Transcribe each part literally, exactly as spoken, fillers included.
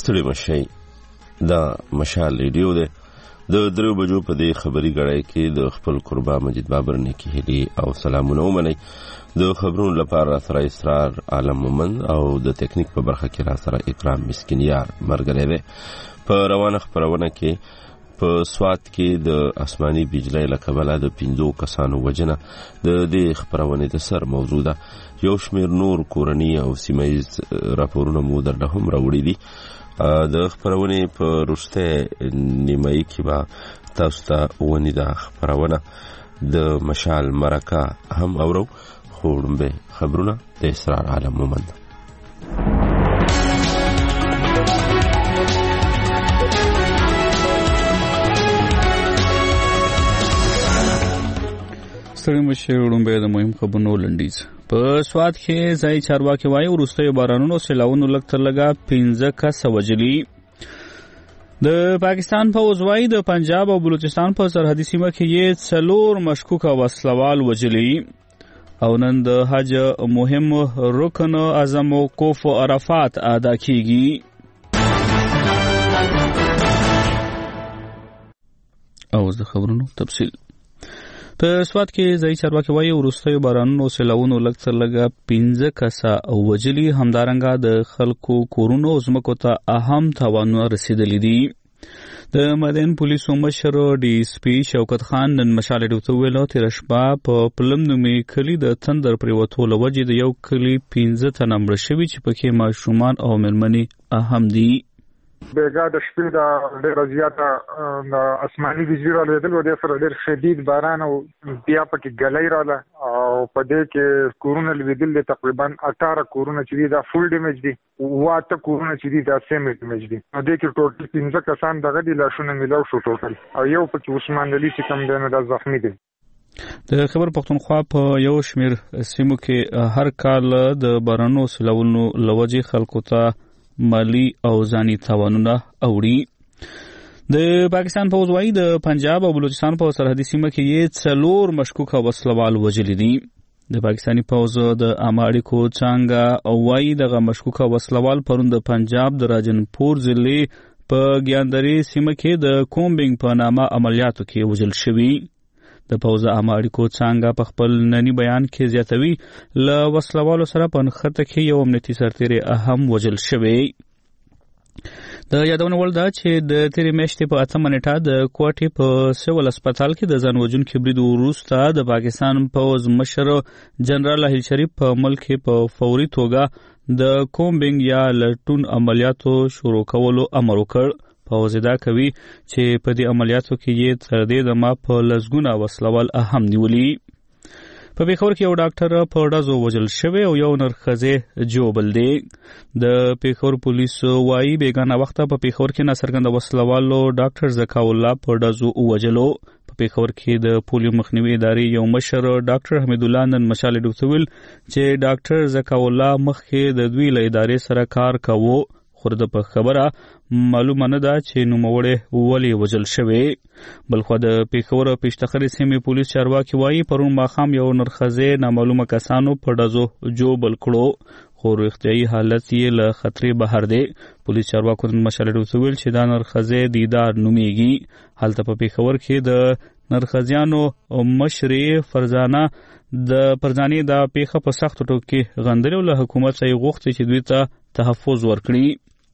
ستړي مشئ. دا مشال ریډیو دی. د درو بجو په دې خبري غړای کې د خپل قربا مجید بابر نیکی هلی او سلامونه ومنئ. د خبرونو لپاره سره اسرار عالم مومند او د ټیکنیک په برخه کې را سره اکرام مسکینیار مرګره دی. په روانه خبرونه کې په سوات کې د آسماني بجلی له کبله د پنځو کسانو وجنه د دې خبرونه د سر موضوع ده. یو شمېر نور کورني او سیمایي راپورونه مو درته هم راوړي دي. د خبرونه په وروسته نیمایي کې به تاسو ته ونی دا خبرونه د مشال مرکه هم اورو. خو وړاندې خبرونه د اسرار عالم مومند. ستړي مشئ. وړاندې د مهم خبرونو لنډیز. په سوات کې ځای چارواکي وایي وروستیو بارانونو سیلاونو لږ تر لږه پنځه کسه وژلي. د پاکستان پوځ وایي د پنجاب او بلوچستان په سرحدي سیمه کې یې څلور مشکوکه وسلوال وژلي. او نن د حج مهم رکن اعظم وقوف عرفات ادا کیږي. او د خبرونو تفصیل. په سوات کې ځای چارواکي وایي وروستیو بارانونو سیلاونو لږ تر لږه پنځه کسه وژلي. همدارنګه د خلکو کورونو او ځمکو ته اهم تاوانونه رسېدلي دي. د مدین پولیسو مشر ډي اس پي شوکت خان نن مشال ډیو ته ویل تیر شپه په پلم نومي کلی د تندر پریوتو لوجې د یو کلی پنځه تنه مړه شوي چې پکې ماشومان او مېرمنې اهم دي. بیګا د شپې د ډېر زیاته د اسماني بجلی رالیدل او د سره ډېر شدید باران او بیا پکې ګلۍ رااله او په دې کې کورونه لویدل دي. تقریبا اټاره کورونه چې دي دا فول ډیمیج دي، واته کورونه چې دي دا سیمه ډیمیج دي. نو دې کې ټوټل پنځه کسان دغه دي لاشونه ملاو شو ټوټل او یو پکې عثمان علي چې کوم دی نو دا زخمی دی. د خبر پښتونخوا په یو شمیر سیمو کې هر کال د بارانو سیلاونو لوجې خلکو ته مالی او ځاني تاوانونه اوړي. د پاکستان پوځ وایي د پنجاب او بلوچستان په سرحدي سیمه کې یې څلور مشکوکه وسلوال وژلي دي. د پاکستاني پوځ د عامه اړیکو څانګه وایي دغه مشکوکه وسلوال پرون د پنجاب د راجنپور ضلع په ګیاندري سیمه کې د کومبینګ په نامه عملیاتو کې وژل شوي. د پوځ عامه اړیکو څانګه په خپل ننني بیان کې زیاتوي له وسلوالو سره په نښته کې یو امنیتي سرتیری اهم وژل شوی. د یادونه وړ ده چې د تیرې میاشتې په اتمه نیټه د کوټې په سیول هسپتال کې د ځان وژونکي برید وروسته د پاکستان پوځ مشر جنرال اهیل شریف په ملک کې په فوري توګه د کومبینګ یا لټون عملیاتو شروع کولو امر وکړ. پوځ دا کوي چې په دې عملیاتو کې یې تر دې دمه په لسګونه وسلوال اهم نیولي. په پیښور کې یو ډاکټر په ډزو وژل شوی او یو نرښځې جوبل دی. د پیښور پولیسو وایي بیګانه وخته په پیښور کې ناڅرګنده وسلوالو ډاکټر زکاو الله په ډزو ووژلو. په پیښور کې د پولیو مخنیوي ادارې یو مشر ډاکټر حمید الله نن مشال ډیو ته ویل چې ډاکټر زکاو الله مخکې د دوی له ادارې سره کار کاوه. خو د په خبره معلومه نه ده چې نوموړی ولې وژل شوی. بلخوا د پیښور پیشتخرې سیمې پولیس چارواکي وایي پرون ماښام یو نرښځې نامعلومه کسانو په ډزو جوبل کړو خو روغتیایي حالت یې له خطرې بهر دی. پولیس چارواکو نن مشال ډیو ته ویل چې دا نرښځې دیدار نومیږي. هلته په پیښور کې د نرښځیانو مشرې فرزانه د پرځانې دا پیښه په سختو ټکو کې غندلې او له حکومت څخه یې غوښتي چې دوی ته تحفظ ورکړي.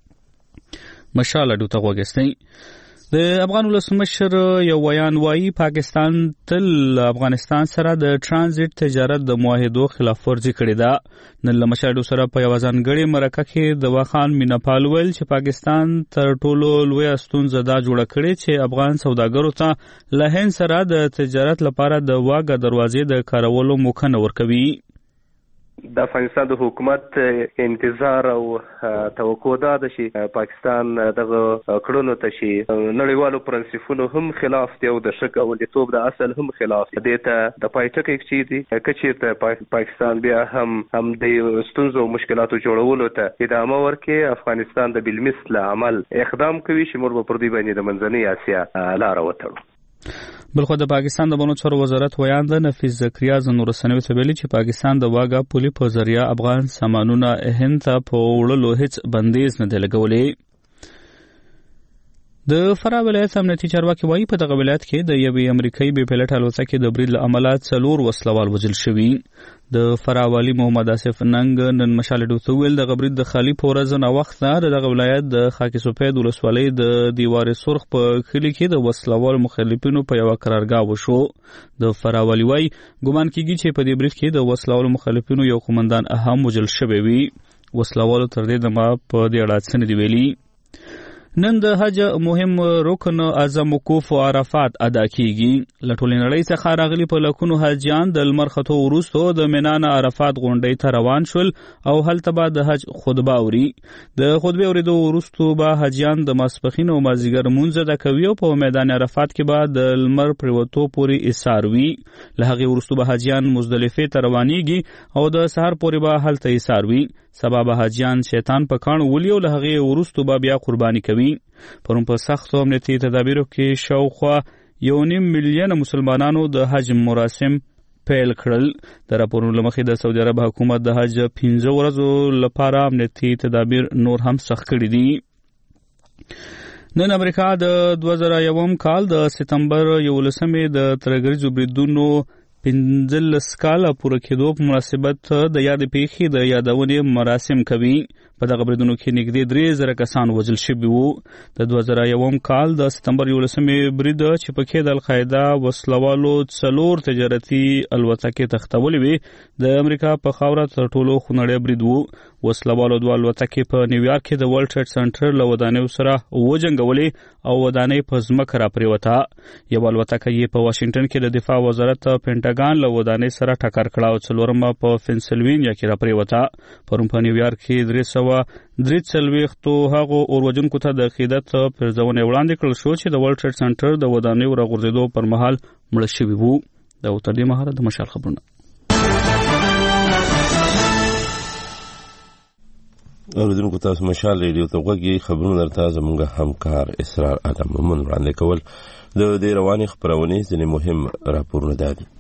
مشال ډیو ته غوږیستی. د افغان ولسمشر یو ویان وایي پاکستان تل افغانستان سره د ترانزیت تجارت د معاهدو خلاف ورزي کړې ده. نن له مشال ډیو سره په یوه ځانګړې مرکه کې د واخان میناپال ویل چې پاکستان تر ټولو لویه ستونزه دا جوړه کړې چې افغان سوداګرو ته له هند سره د تجارت لپاره د واګه دروازې د کارولو موقع نه ورکوي. د افغانستان د حکومت انتظار او توقع ده چې پاکستان دغه کړنو ته شي نړیوالو پرنسپونو هم خلاف دی او د شک او لیتوب د اصل هم خلاف دی. ته د پایټکې چې دی کچېرته پاکستان بیا هم هم د ستونزو او مشکلاتو جوړولو ته ادامه ورکړي. افغانستان د بالمثل عمل اقدام کوي چې موږ په دې باندې د منځنۍ اسیا لار وتړو. بلخو د پاکستان د بانو چارو وزارت ویان ده نفیس زکریا زنور رسنیو ته ویلي چې پاکستان د واګه پولي په ذریعہ افغان سامانونه هند ته په وړلو هیڅ بندیز نه دی لګولی. د فراه ولایت امنیتي چارواکي وایي په دغه ولایت کې د یوې امریکایي بې پیلوټه الوتکې د برید له امله څلور وسلوال وژل شوي. د فراه والي محمد آصف ننګ نن مشال ډیو ته ویل د برید د خالي په ورځ ناوخته د دغه ولایت د خاکی سپید ولسوالۍ د دیوار سرخ په کلي کې د وسلوال مخالفینو په یو قرارګاه وشو. د فراه والي وایي ګومان کیږي چې په دې برید کې د وسلوال مخالفینو یو قومندان اهم وژل شوی وي. وسلوالو تر دې دمه په دې اړه څه نه دی ویلي. نن د حج مهم رکن اعظم وقوف عرفات ادا کیږي. له ټولې نړۍ څخه راغلي په لکونو حاجیان د لمر ختو وروسته د مینا نه عرفات غونډۍ ته روان شول او هلته به د حج خطبه اوري. د خطبې اورېدو وروسته به حاجیان د ماسپښین او مازدیګر لمونځ ادا کوي او په میدان عرفات کې به د لمر پرېوتو پورې ایثار وي. له هغې وروسته به حاجیان مزدلفې ته روانېږي او د سهار پورې به هلته ایثار وي. سبا به حاجیان شیطان په کاڼو ولي او له هغې وروسته به بیا قرباني کوي. پرون په سختو امنیتي تدابیرو کې شاوخوا یو نیم میلیونه مسلمانانو د حج مراسم پیل کړل. د راپورونو له مخې د سعودي عرب حکومت د حج پنځه ورځو لپاره امنیتي تدابیر نور هم سخت کړي دي. نن امریکا د دوه زره یوم کال د سپتمبر یولسمې د ترهګریزو بریدونو پنځلس کاله پوره کېدو په مناسبت د یادې پیښې د یادونې مراسم کوي. په دغه بریدونو کې نږدې درې زره کسان وژل شوي وو. د دوه زره یوم کال د سپتمبر یولسمې برید چې پکې د القاعده وسلوالو څلور تجارتي الوتکې تختولې وې د امریکا په خاوره تر ټولو خونړی برید وو. وسلوالو دوه الوتکې په نیویارک کې د ورلډ ټریډ سنټر له ودانیو سره وجنګولې او ودانۍ په ځمکه راپرېوته. یوه الوتکه یې په واشنګټن کې د دفاع وزارت پینټاګان له ودانۍ سره ټکر کړه او څلورمه په پنسلوینیا کې راپرېوته. پرون په نیویارک کې درې سوه درې څلوېښتو هغو اورودونکو ته د عقیدت پرځونې وړاندې کړل شو چې د ورلډ ټریډ سنټر د ودانیو راغورځېدو پر مهال مړه شوي وو. دا تر دې مهاله د مشال خبرونه. اوریدونکو تاسو مشال ریډیو ته غوږی خبرونه درته زموږ همکار اسرار ادم مومن وړاندې کول. د دې روانې خپرونې ځینې مهم راپورونه دا دي.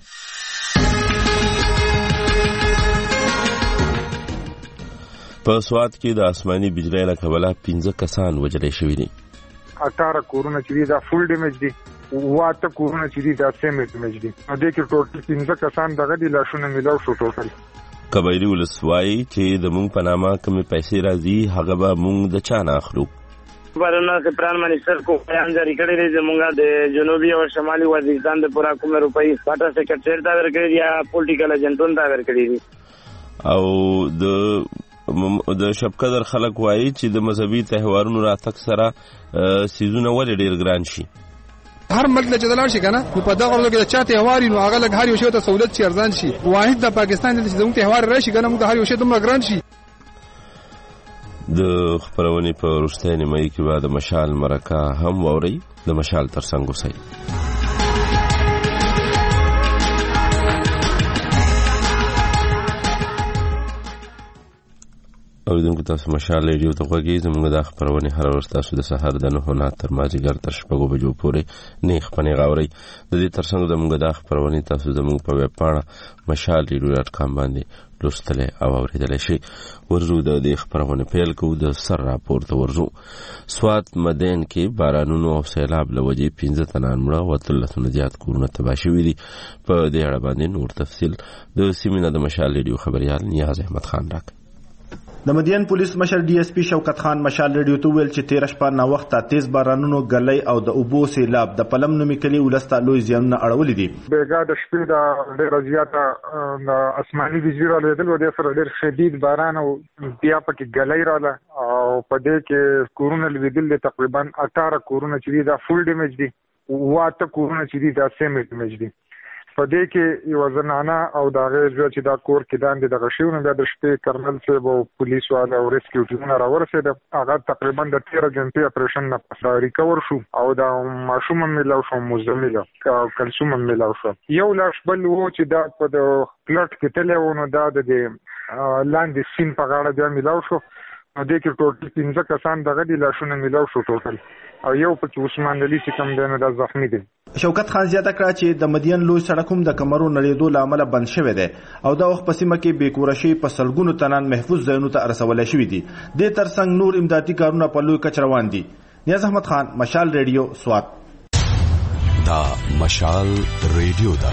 په سوات کې د آسماني بجلی له کبله پنځه کسان وژل شوي دي. اټاره کورونه چې دي دا فول ډیمیج دي، واته کورونه چې دي دا سیمی ډیمیج دي. دې کې ټوټل پنځه کسان دغه دي لاشونه میلاو شو. ټوټل قبایلي ولس وایي چې د مونږ په نامه کومې پیسې راځي هغه به مونږ د چا نه اخلو. بارونه کې پران منیسټر کو بیان جاری کړی دی زمونږ د جنوبي او شمالي وزیرستان د پورا کومه روپۍ پاټا سیکرټری دا ورکړي دي یا پولیټیکل ایجنټون دا ورکړي دي. او د د شپقدر خلک وایي چې د مذهبي تهوارونو راتګ سره سیزونه ولې ډېر ګران شي. هر ملک له جدلان شي کنه په دغه ورځ کې د چا تهوار نو هغه لګ هر یو شی ته سہولت شي ارزان شي. واحد د پاکستان د زموږ تهوار راشي کنه موږ هر یو شی دومره ګران شي. د خبرونې په وروستۍ نیمایي کې به د مشال مرکه هم واورئ. د مشال ترڅنګ اوسئ. اوریدونکو تاسو مشال ریډیو ته غوږی. زموږ د خبرونې هر ورځ تاسو د سهار د نهو نه تر مازدیګر تر شپږو بجو پورې نیغ په نیغ اورئ. د دې ترڅنګ زموږ د خبرونې تاسو زموږ په ویب پاڼه مشال ریډیو ډاټ کام باندې لوستلی او اورېدلی شئ. ورځو د دې خبرونې پیل کوو. د سر راپور ته ورځو. سوات مدین کې بارانونو او سیلاب له وجې پنځه تنان مړه او اتلسونه زیات کورونه تباه شوي دي. په دې اړه باندې نور تفصیل د سیمې نه د مشال ریډیو خبریال نیاز احمد خان راکړي. د مدین پولیس مشر ډي اس پی شوکت خان مشال ریډیو ته ویل چې تیر شپه نا وخت تیز بارانونو غلۍ او د اوبو سیلاب د پلم نومي کلی ولسته لوی زیانونه اړولې دي. بیګا د شپې د ډېر زیاته د اسماني بجلی رالیدل و د سره ډېر شدید باران او بیا پکې غلۍ رااله او په دې کې کورونه لیدل تقریبا اټاره کورونه چې دا فول ډیمیج دي، واته کورونه چې دا سیمی ډیمیج دي. په دې کې یو زنانه او دا غیر چې دا کور کې داندې د غشیونه د شپې کرنل صاحب او پولیس والا او ریسکیو ټیمونه راورسېد. هغه تقریبا د تیر غنټې اپریشن نه پس ریکور شو او دا ماشوم ملاو شو مزمل او کلسوم ملاو شو. یو لاش بل وو چې دا په د پلاټ کې تلونه دا د لاندې سین په غاړه بیا ملاو شو. دې کې ټوټل پنځه کسان دغه د لاشونه ملاو شو ټوټل او یو پکې عثمان علي چې کوم دی نو دا زخمی دی. شوکت خان زیاته کړه چې د مدین لوی سړک هم د کمرو نړېدو له امله بند شوی دی او دا وخت په سیمه کې بې کوره شوي په سلګونو تنان محفوظ ځایونو ته رسولی شوي دي. دې ترڅنګ نور امدادي کارونه په لوی کچ روان دي. نیاز احمد خان، مشال ریډیو، سوات. دا مشال ریډیو دا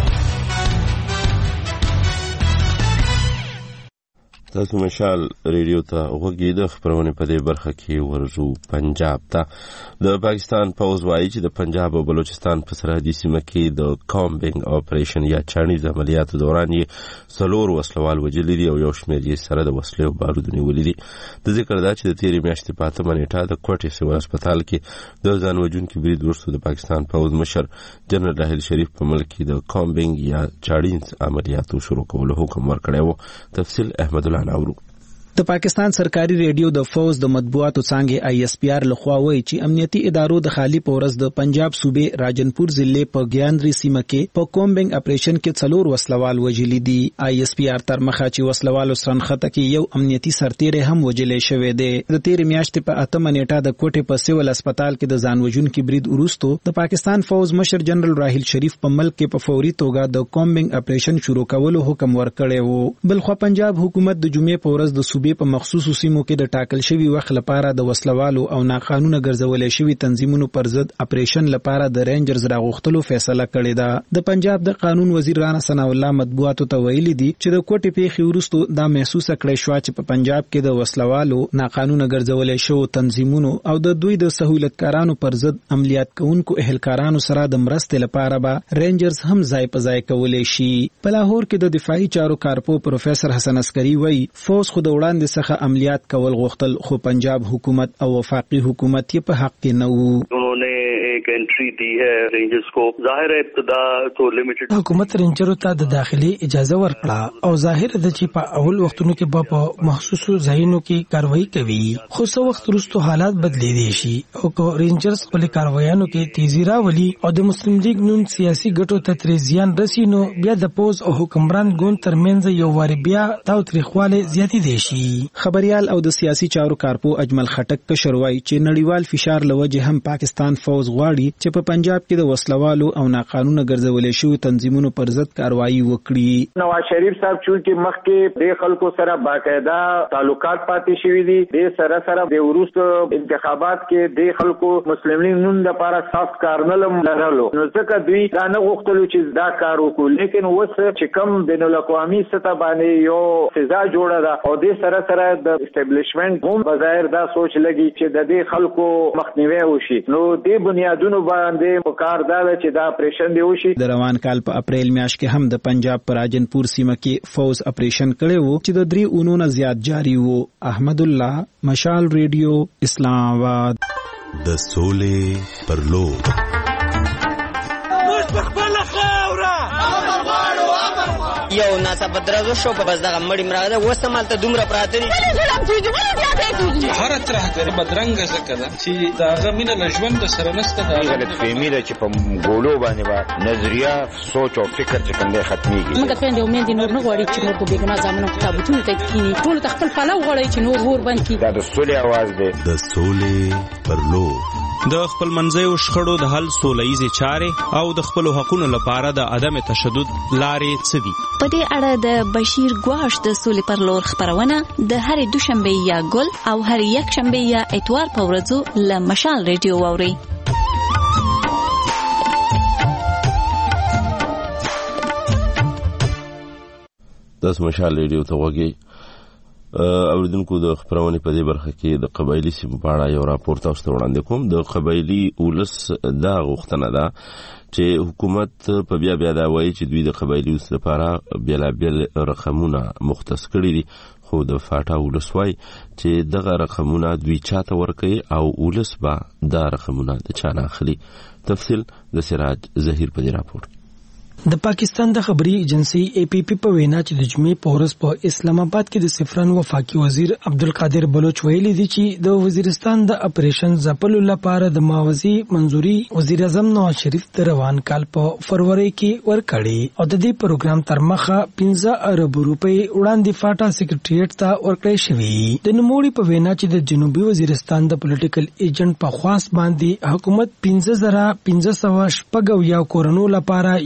تاسو مشال ریډیو ته وګورئ. د خبرونه په دې برخه کې ورزو پنجاب ته د پاکستان پوز وایي چې د پنجاب او بلوچستان په سرحدي سیمه کې د کامبینګ اپریشن یا چانیز عملیاتو دوران یې څلور وسلوال وژلي دي او یو شمېر یې سره د وسلې او بارودو نیولي دي. د ذکر دا چې د تېرې میاشتې په اتمه نیټه د کوټې سیول هسپتال کې د ځان وژونکي برید وروسته د پاکستان پوز مشر جنرال راحیل شریف په ملک کې د کامبینګ یا چانیز عملیاتو شروع کولو حکم ورکړی و. تفصیل احمد الله ناورو. د پاکستان سرکاري ریډیو د فوز د مطبوعاتو څانګې آی اس پی آر لخوا وایي چې امنیتي ادارو د خالی پورز د پنجاب صوبې راجنپور ضلع په ګیاندري سیمه کې په کومبینګ اپریشن کې څلور وسلوال وژلي دي. آی اس پی آر تر مخه چې وسلوالو سرنخته کې یو امنیتي سرتیری هم وژلې شوی دی. د تېرې میاشتې په اتمه نیټه د کوټې په سیول هسپتال کې د ځان وژونکي برید وروسته د پاکستان فوز مشر جنرال راحیل شریف په ملک کې په فوري توګه د کومبینګ اپریشن شروع کولو حکم ورکړی و. بلخوا پنجاب حکومت د جمعې په ورځ د صوبې په مخصوصو سیمو کې د ټاکل شوی وخت لپاره د وسلوالو او ناقانونه ګرځولې شوی تنظیمونو پر ضد اپریشن لپاره د رینجرز راغوښتلو فیصله کړې ده. د پنجاب د قانون وزیر رانا ثنا الله مطبوعاتو ته ویلي دي چې د کوټې پیښې وروسته دا محسوس کړی شو چې په پنجاب کې د وسلوالو ناقانونه ګرځولې شو تنظیمونو او د دوی د سہولتکارانو پر ضد عملیات کوونکو اهلکارانو سره د مرستې لپاره به رینجرز هم ځای په ځای کولای شي. په لاهور کې د دفاعي چارو کارپو پروفیسور حسن عسکری وایي فوز خو د وړاندې څخه عملیات کول غوښتل خو پنجاب حکومت او وفاقي حکومت یې په حق کې نه وو. انہوں نے ایک انٹری دی ہے رینجرز کو. ظاهر ہے ابتدا تو لیمیټډ حکومت رینجرو ته د داخلي اجازه ورکړه او ظاهر ده چې په اول وختونو کې به په مخصوصو ځایونو کې کاروایی کوي خو څو وخت وروسته حالات بدلیدي شي او کو رینجرز خپل کاروایانو کې تیزی راولي او د مسلم لیگ نون سیاسي ګټو ته ترې زیان رسي نو بیا د پوز او حکمران ګوند ترمنځ یو واری بیا تاوتریخواله زیاتېدی شي. خبريال او د سیاسي چارو کارپو اجمل خټک کشر وایي چې نړیوال فشار لوجه هم پاکستان فوز غواړي چې په پنجاب کې د وسلوالو او ناقانونه ګرځولې شوی تنظیمونو پر ضد کاروایی وکړي. نواز شریف صاحب چې مخکې د خلکو سره باقاعده تعلقات پاتې شوي دي د سره سره د وروسته انتخابات کې د خلکو مسلم لیگ نون لپاره سخت کارنلم لرلو نو ځکه دوی دا نه غوښتل چې دا کار وکړي لیکن اوس چې کوم بین الاقوامي سطح باندې یو فضا جوړه ده او د سره سره د اسټابلیشمنت هم بظاهر دا سوچ لګي چې د دې خلکو مخنیوي وشي نو د بنیادونو باندې پکار دا چې دا اپریشن دی وشي. د روان کال په اپریل میاشت کې هم د پنجاب پر راجنپور سیمه کې فوز اپریشن کړی وو چې د درې اونو نه زیات جاری وو. احمد الله، مشال ریډیو، اسلام آباد. د سولې پر لور یو ناسا بدرزو شو په بس دغه مړی مراده وسمال ته دومره پراته دي هر طرح د بدرنګ زکه ده چې دا غمینه لژوند سره نسته دا غلط فهمي ده چې په ګولو باندې با نظریه سوچ او فکر چې کنده ختميږي. موږ ته د امید نور نه غواړي چې نور په بیګنا ځامنو کتابونه ته کینی ټول تخپل فلو غواړي چې نور ور باندې دا د سولې आवाज ده. د سولې پر لور د خپل منځیو شخړو د حل سولهییزې چارې او د خپلو حقونو لپاره د عدم تشدد لارې څه دي. په دې اړه د بشیر ګواش د سولې پر لور خبرونه د هرې دوشنبه یا ګل او هرې یک شنبه یا اتوار په ورځو له مشال ریډیو واورئ. تاسو مشال ریډیو ته وګورئ. اوریدونکو د خبرونه په دې برخه کې د قبایلی سیمو په اړه یو راپور تاسو ته وړاندې کوم. د قبایلی ولس دا غوښتنه ده چې حکومت په بیا بیا دا وایي چې دوی د قبایلی ولس لپاره بیلابیل رقمونه مختص کړي دي خو د فاټا ولس وایي چې دغه رقمونه دوی چاته ورکوي او ولس به دا رقمونه د چا نه اخلي. تفصیل د سراج ظهیر په دې راپور. د پاکستان د خبري ایجنسی اے پی پی په وینا چې د جمعې په ورځ په اسلام آباد کې د سفران وفاقي وزیر عبدالقادر بلوچ ویلي دي چې د وزیرستان د اپریشن ځپلو لپاره د ماوزي منځوري وزیر اعظم نواز شریف د روان کال په فروری کې ورکړي او د دې پروګرام تر مخه پنځه ارب روپۍ وړاندې فاټا سیکریټریټ ته ورکړی شوی. د نوموړي په وینا چې د جنوبي وزیرستان د پولیټیکل ایجنټ په خواست باندې حکومت پنځه زره پنځه سوه شپږ اویا کورونو لپاره یو ارب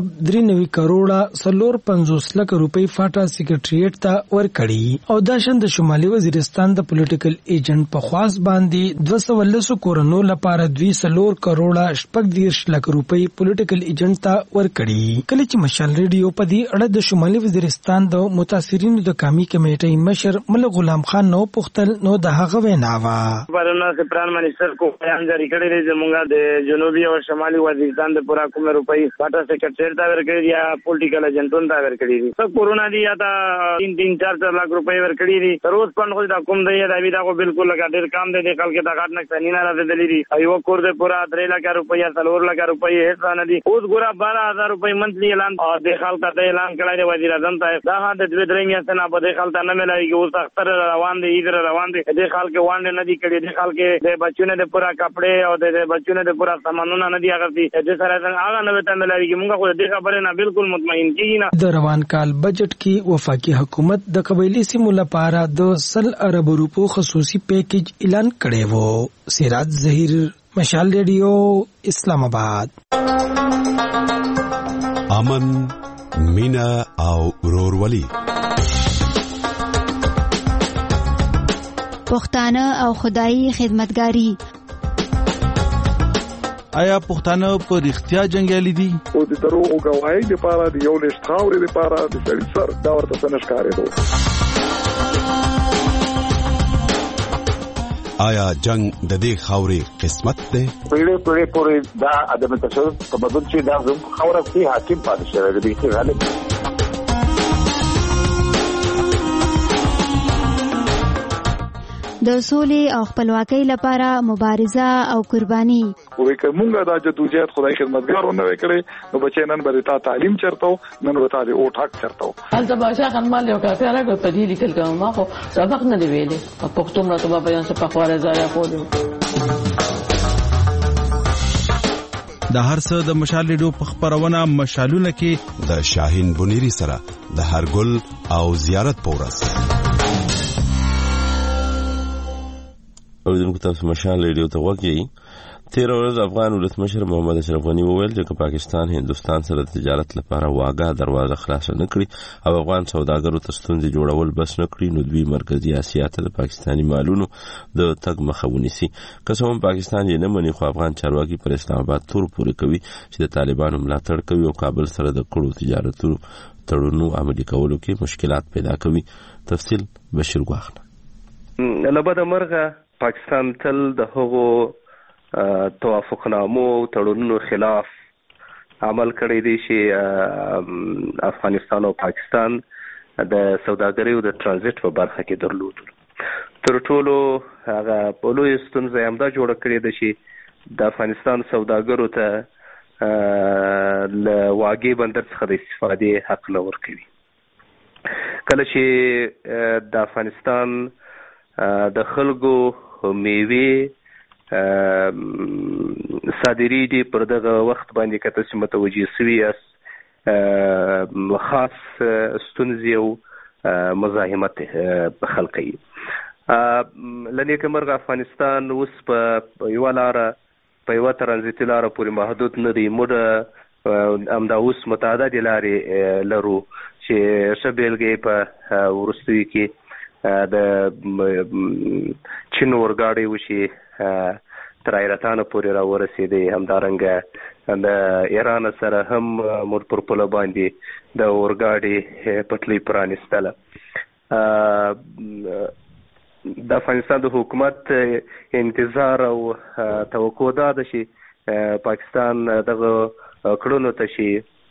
پنجاب درې نوي کروڑه څلور پنځوس لکه روپۍ فاټا سیکریټریټ ته ورکړي او دا شند شمالي وزیرستان د پولیټیکل ایجنټ په خواص باندې دوه سوه لسو کورونو لپاره دوی څلور کروڑه شپږ دېرش لکه روپۍ پولیټیکل ایجنټ ته ورکړي. کله چې مشال ریډیو په دې اړه د شمالي وزیرستان د متاثرینو د قومي کمیټې مشر مل غلام خان نو پختل نو د هغه وینا وا بارنا سے پران منسٹر کو بیان جاری کړی دی زمونږه د جنوبي او شمالي وزیرستان د پورا کومه روپۍ پاټا سیکریټری ته ورکړي یا پولیټیکل ایجنټون ته ورکړي دي. څو کورونا دی یا دا تین تین چار چار لک روپۍ ورکړي دي. روز پند خو دا کوم دی دا وی دا کو بالکل لگا ډیر کام دی د خلک ته غاټ نه سنینا را دي دي ایو کور د پورا درې لک روپۍ یا څلور لک روپۍ هیڅ نه دي. اوس ګورا بارہ هزار روپۍ منتلی اعلان او د خلک ته اعلان کړی دی وزیر اعظم ته دا د دوی درې میاشتې نه په خلک ته نه ملایږي. اوس اختر روان دي ایدر روان دي د خلک وانډ نه دي کړي د خلک د بچونه د پورا کپڑے او د بچونه د پورا سامانونه نه دي اغستی د سره هغه نه ته ملایږي. موږ خو د خبره نه بالکل مطمئن کیږي نه. د روان کال بجټ کې وفاقي حکومت د قبایلی سیمو لپاره د سل ارب روپو خصوصي پیکیج اعلان کړی وو. سراج ظهیر مشال ریډیو اسلام آباد. امن مینا او ورورولي پښتانه او خدایي خدمتګاری. آیا پښتانه په رښتیا جنگیالي دي؟ او د دروغو گواهی لپاره د یو لښت خاورې لپاره د سړي سر دا ورته څه نه ښکارېدو. آیا جنگ د دې خاورې قسمت دی؟ پیړۍ پیړۍ پورې دا عدم تشدد تمدن چې دا زموږ خاوره کې حاکم پاتې شوی دی چې غالب د سولې او خپلواکۍ لپاره مبارزه او قرباني. وې کومه دا جدوجہد خدای خدمتګار ونه وکړي نو بچی نن به تا تعلیم چرته نن به تا د او ټاک چرته. هلته باشا خنمال یو کافي راغی په دې لیکل کوم ما خو سبق نه دی ویلې په پښتو مرتبه بیان څه په خواره ځای کولو. د هر څه د مشال ریډیو په خبرونه مشالونه کې د شاهین بنيري سره د هرګل او زیارت پورس اوریدونکو تاسو مشال ریډیو ته وګورئ. تیر ورځ افغان ولسمشر محمد اشرف غنی وویل چې پاکستان هندستان سره د تجارت لپاره واګه دروازه خلاص نه کړي او افغان سوداګرو ته ستونزې جوړول بس نه کړي نو دوی مرکزی اسیا ته د پاکستاني مالونو د تګ مخه ونیسي. که څه هم پاکستان یې نه مني خو افغان چارواکي پر اسلام آباد تور پورې کوي چې د طالبانو ملاتړ کوي او کابل سره د کړو تجارتونو تړونونو عملي کولو کې مشکلات پیدا کوي. تفصیل بشیر غواخنه. لبد مرغه پاکستان تل د هغو توافقنامو تړونونو خلاف عمل کړی دی چې افغانستان او پاکستان د سوداګرۍ او د ترانزیت په برخه کې درلود. تر ټولو هغه په لوی ستونزه همدا جوړه کړې ده چې د افغانستان سوداګرو ته له واګې بندر څخه د استفادې حق نه ورکوي. کله چې د افغانستان د خلکو میوې صادري دي پر دغه وخت باندې که تاسو متوجه سوي یاست خاص ستونزې او مزاحمت په خلک یې. لنیکه مرغه افغانستان اوس په یوه لاره په یوه ترانزیتي لاره پورې محدود نه دی. موږ همدا اوس متعددې لارې لرو چې ښه بېلګه یې په وروستیو کې د چین اورګاډی و چې تر ایرتانو پورې را ورسېدی. همدارنګه د ایران سره هم موږ پر پوله باندې د اورګاډي پټلۍ پرانیستله. د افغانستان د حکومت انتظار او توقع دا ده چې پاکستان دغه کړنو ته چې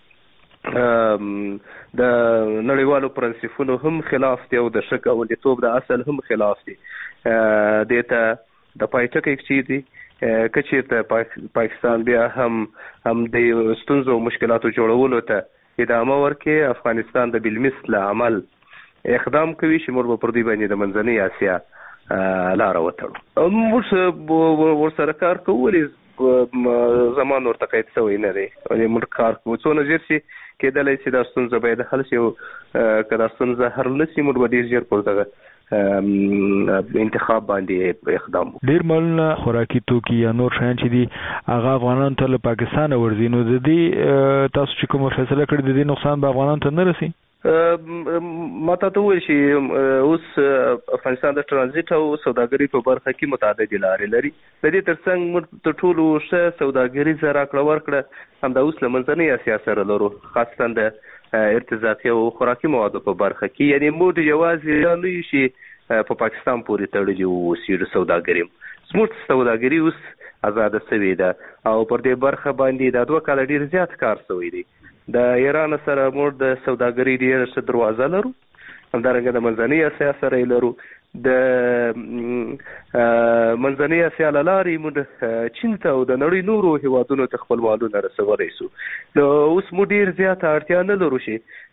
د نړیوالو پرنسپونو هم خلاف دی او د ښه ګاونډیتوب د اصل هم خلاف دی. دې ته د پای ټکی چیرته که چیرته پاکستان بیا هم هم د ستونزو او مشکلاتو جوړولو ته ادامه ورکړي افغانستان د بالمثل عمل اقدام کوي چې موږ به پر دې باندې د منځنۍ اسیا لاره وتړو. موږ ورسره کار کوو زمان ورته قید شوی نه دی. موږ کار کوو څونه ژر چې کېدلی شي دا ستونزه باید حل شي او که دا ستونزه حل نه شي موږ به ډېر ژر پر دغه انتخاب باندې اقدام. ډیر مالونه خوراکي توکي یا نور شیان چې دي هغه افغانانو ته له پاکستان ورځي، نو د دې تاسو چې کومه فیصله کړې د دې نقصان به افغانانو ته نه رسي؟ ما ته وویل چې اوس افغانستان د ترانزیت او سوداګري په برخه کې متعدد لارې لري. د دې ترڅنګ موږ تر ټولو ښه سوداګریزه راکړه ورکړه همدا اوس له منځنۍ اسیا سره لرو، خاصتا د ارتزاقي او خوراکي موادو په برخه کې. یعنی موږ یوازې نه یو شي په پاکستان پورې تړلي اوسېږو سوداګري. زموږ سوداګري اوس آزاده شوې ده او پر دې برخه باندې د دوه کاله ډېر زیات کار شوی دی. د ایران سره موږ د سوداګرۍ ډېره ښه دروازه لرو، همدارنګه د منځنۍ اسیا سره یې لرو. د منځنۍ اسیا له لارې موږ چین ته او د نړۍ نورو هېوادونو ته خپل مالونه رسولی شو. نو اوس موږ ډېر زیاته اړتیا نه لرو